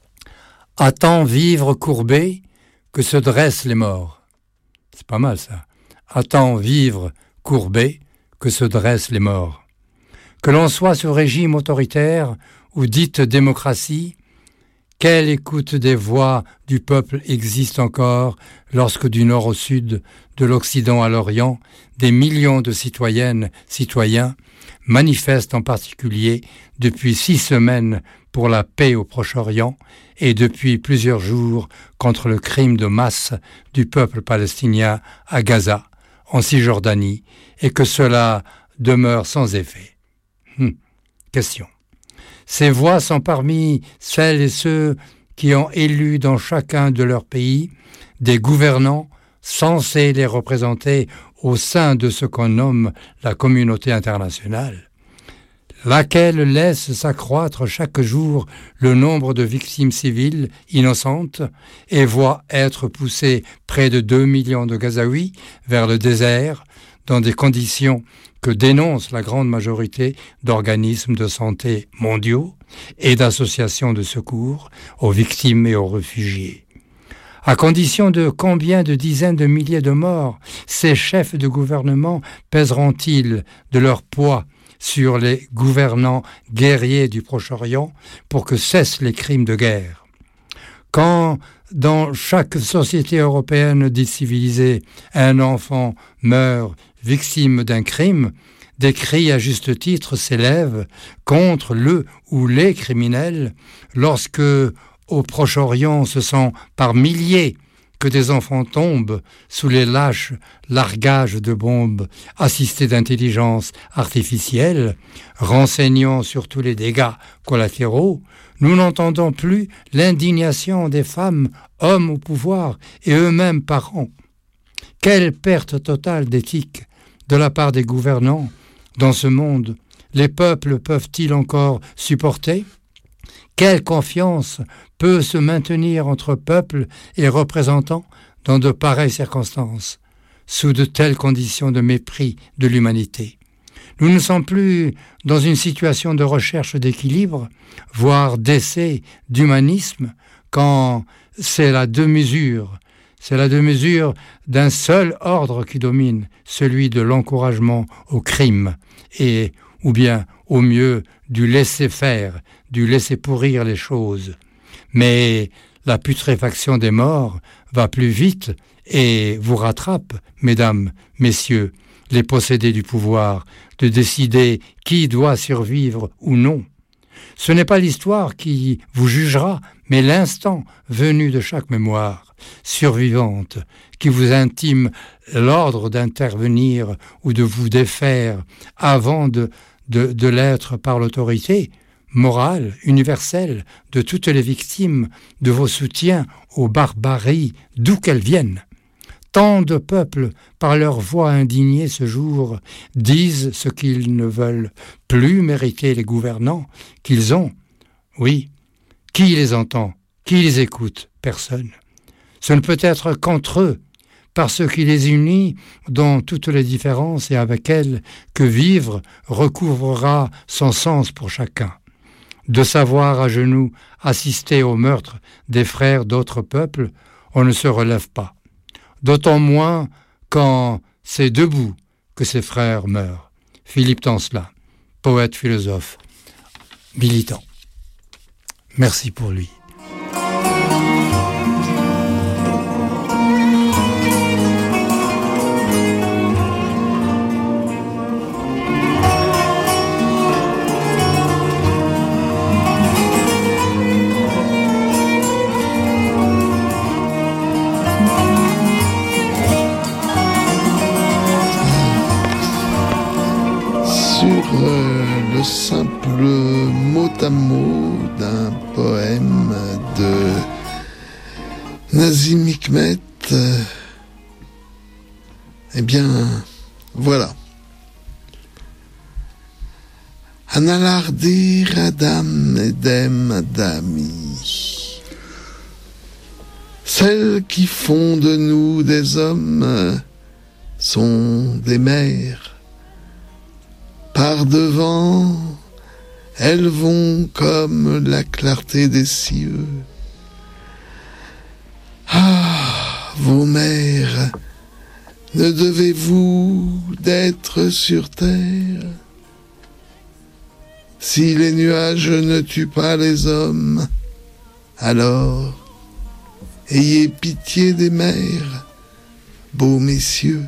Speaker 6: « Attends vivre courbé que se dressent les morts. » C'est pas mal, ça. « Attends vivre courbé que se dressent les morts. » Que l'on soit sous régime autoritaire ou dite démocratie, quelle écoute des voix du peuple existe encore lorsque du nord au sud, de l'Occident à l'Orient, des millions de citoyennes, citoyens manifestent en particulier depuis six semaines pour la paix au Proche-Orient et depuis plusieurs jours contre le crime de masse du peuple palestinien à Gaza, en Cisjordanie, et que cela demeure sans effet. Hum, question. Ces voix sont parmi celles et ceux qui ont élu dans chacun de leur pays des gouvernants censés les représenter au sein de ce qu'on nomme la communauté internationale, laquelle laisse s'accroître chaque jour le nombre de victimes civiles innocentes et voit être poussé près de deux millions de Gazaouis vers le désert dans des conditions que dénonce la grande majorité d'organismes de santé mondiaux et d'associations de secours aux victimes et aux réfugiés. À condition de combien de dizaines de milliers de morts ces chefs de gouvernement pèseront-ils de leur poids sur les gouvernants guerriers du Proche-Orient pour que cessent les crimes de guerre? Quand, dans chaque société européenne dite civilisée, un enfant meurt victime d'un crime, des cris à juste titre s'élèvent contre le ou les criminels lorsque, au Proche-Orient, ce sont par milliers que des enfants tombent sous les lâches largages de bombes assistées d'intelligence artificielle, renseignant sur tous les dégâts collatéraux. Nous n'entendons plus l'indignation des femmes, hommes au pouvoir et eux-mêmes parents. Quelle perte totale d'éthique de la part des gouvernants dans ce monde. Les peuples peuvent-ils encore supporter? Quelle confiance peut se maintenir entre peuples et représentants dans de pareilles circonstances, sous de telles conditions de mépris de l'humanité? Nous ne sommes plus dans une situation de recherche d'équilibre, voire d'essai d'humanisme, quand c'est la deux-mesure. C'est la deux-mesure d'un seul ordre qui domine, celui de l'encouragement au crime, et, ou bien, au mieux, du laisser-faire, du laisser pourrir les choses. Mais la putréfaction des morts va plus vite et vous rattrape, mesdames, messieurs, les possédés du pouvoir, de décider qui doit survivre ou non. Ce n'est pas l'histoire qui vous jugera, mais l'instant venu de chaque mémoire survivante qui vous intime l'ordre d'intervenir ou de vous défaire avant de, de, de l'être par l'autorité morale, universelle, de toutes les victimes, de vos soutiens aux barbaries, d'où qu'elles viennent. Tant de peuples, par leur voix indignée ce jour, disent ce qu'ils ne veulent plus mériter les gouvernants qu'ils ont. Oui, qui les entend? Qui les écoute? Personne. Ce ne peut être qu'entre eux, par ce qui les unit dans toutes les différences et avec elles, que vivre recouvrera son sens pour chacun. De savoir à genoux assister au meurtre des frères d'autres peuples, on ne se relève pas. D'autant moins quand c'est debout que ses frères meurent. Philippe Tancelin, poète, philosophe, militant. Merci pour lui.
Speaker 8: Euh, le simple mot à mot d'un poème de Nazim Hikmet, euh, eh bien, voilà. Analardir Adam Edem Adami. Celles qui font de nous des hommes sont des mères. Par devant, elles vont comme la clarté des cieux. Ah, vos mères, ne devez-vous d'être sur terre? Si les nuages ne tuent pas les hommes, alors ayez pitié des mères, beaux messieurs.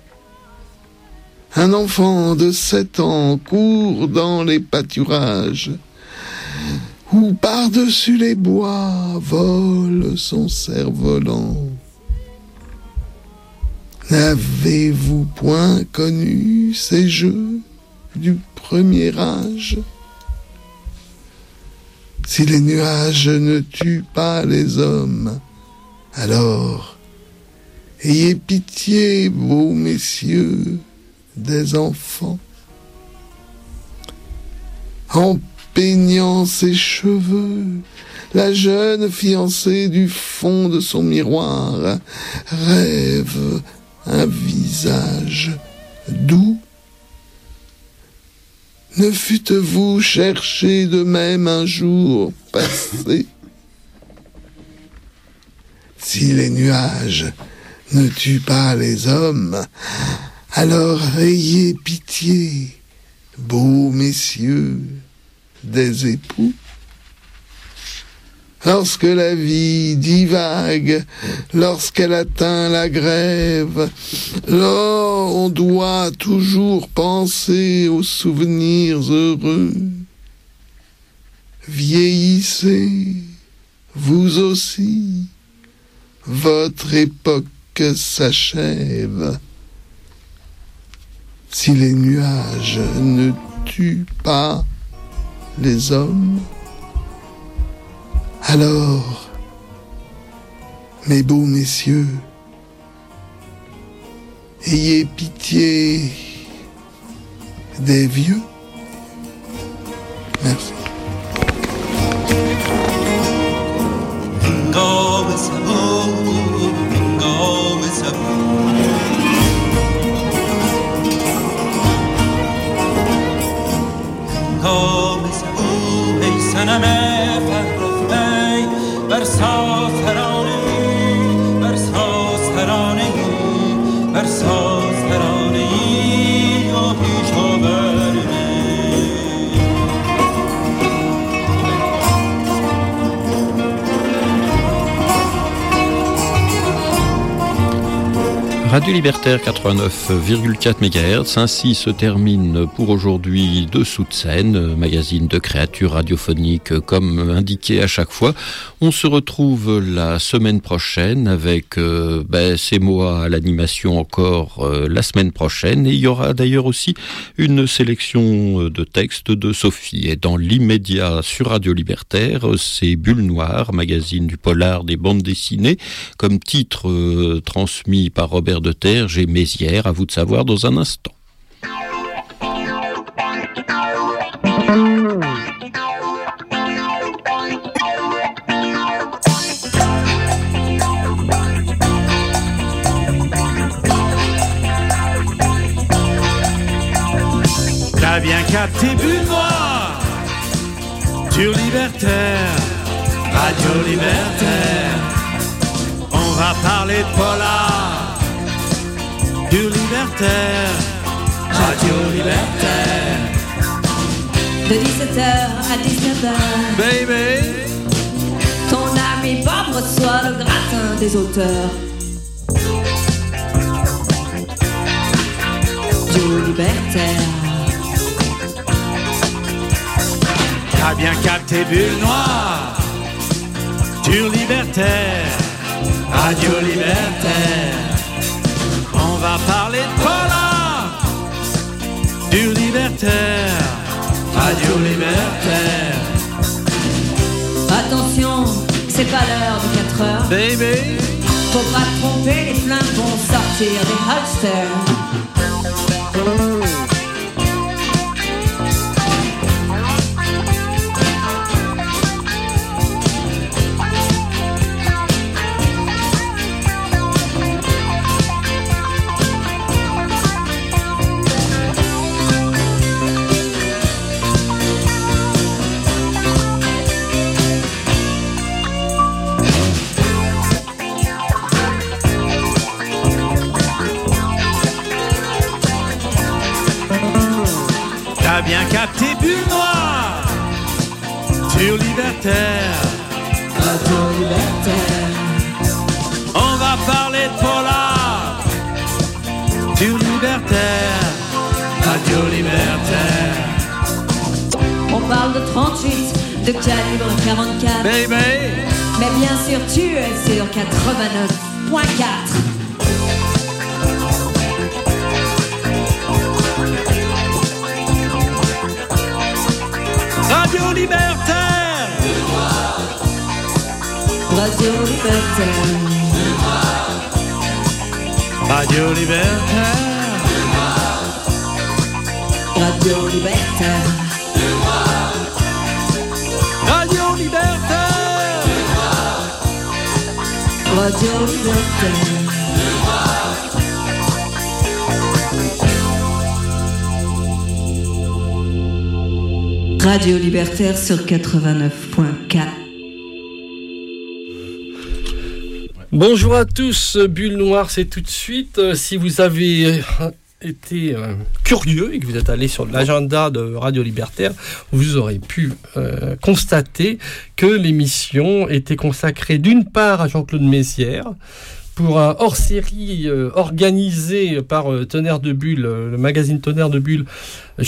Speaker 8: Un enfant de sept ans court dans les pâturages, où par-dessus les bois vole son cerf-volant. N'avez-vous point connu ces jeux du premier âge? Si les nuages ne tuent pas les hommes, alors ayez pitié, beaux messieurs, des enfants. En peignant ses cheveux, la jeune fiancée du fond de son miroir rêve un visage doux. Ne fûtes-vous chercher de même un jour passé? Si les nuages ne tuent pas les hommes, alors ayez pitié, beaux messieurs, des époux. Lorsque la vie divague, lorsqu'elle atteint la grève, là on doit toujours penser aux souvenirs heureux. Vieillissez, vous aussi, votre époque s'achève. Si les nuages ne tuent pas les hommes, alors, mes beaux messieurs, ayez pitié des vieux. Merci.
Speaker 2: Radio Libertaire quatre-vingt-neuf virgule quatre mégahertz, ainsi se termine pour aujourd'hui Dessous de scène, magazine de créatures radiophoniques comme indiqué à chaque fois. On se retrouve la semaine prochaine avec euh, ben, ces mots à l'animation encore euh, la semaine prochaine, et il y aura d'ailleurs aussi une sélection de textes de Sophie. Et dans l'immédiat sur Radio Libertaire, c'est Bulle Noire, magazine du polar des bandes dessinées, comme titre euh, transmis par Robert de Terre, j'ai Mézières, à vous de savoir dans un instant.
Speaker 9: T'as bien capté Bulle Noire sur Libertaire, Radio Libertaire. On va parler de polar du Libertaire, Radio Libertaire.
Speaker 10: De dix-sept heures à dix-neuf heures,
Speaker 9: Baby,
Speaker 10: ton ami Bob reçoit le gratin des auteurs du Libertaire.
Speaker 9: t'as bien capté Bulle Noire sur Libertaire, Radio Libertaire. On va parler de polar du Libertaire, Radio Libertaire.
Speaker 10: Attention, c'est pas l'heure de quatre quatre heures.
Speaker 9: Baby,
Speaker 10: Faut pas te tromper, les flingues vont sortir des holsters.
Speaker 9: t'as bien capté Bulle Noire sur Libertaire.
Speaker 10: Radio Libertaire.
Speaker 9: On va parler de polar sur Libertaire. Radio Libertaire.
Speaker 10: On parle de trente-huit, de calibre quarante-quatre.
Speaker 9: Baby,
Speaker 10: Mais bien sûr, tu es sur quatre-vingt-neuf point quatre.
Speaker 9: Radio Libertaire.
Speaker 10: Radio Libertaire.
Speaker 9: Radio Libertaire.
Speaker 10: Radio Libertaire.
Speaker 9: Radio Libertaire.
Speaker 10: Radio Libertaire. Radio Libertaire sur quatre-vingt-neuf point quatre.
Speaker 11: Bonjour à tous, Bulle Noire, c'est tout de suite. Euh, si vous avez euh, été euh, curieux et que vous êtes allé sur l'agenda de Radio Libertaire, vous aurez pu euh, constater que l'émission était consacrée d'une part à Jean-Claude Messières, pour un hors-série euh, organisé par euh, Tonnerre de Bulle, euh, le magazine Tonnerre de Bulle,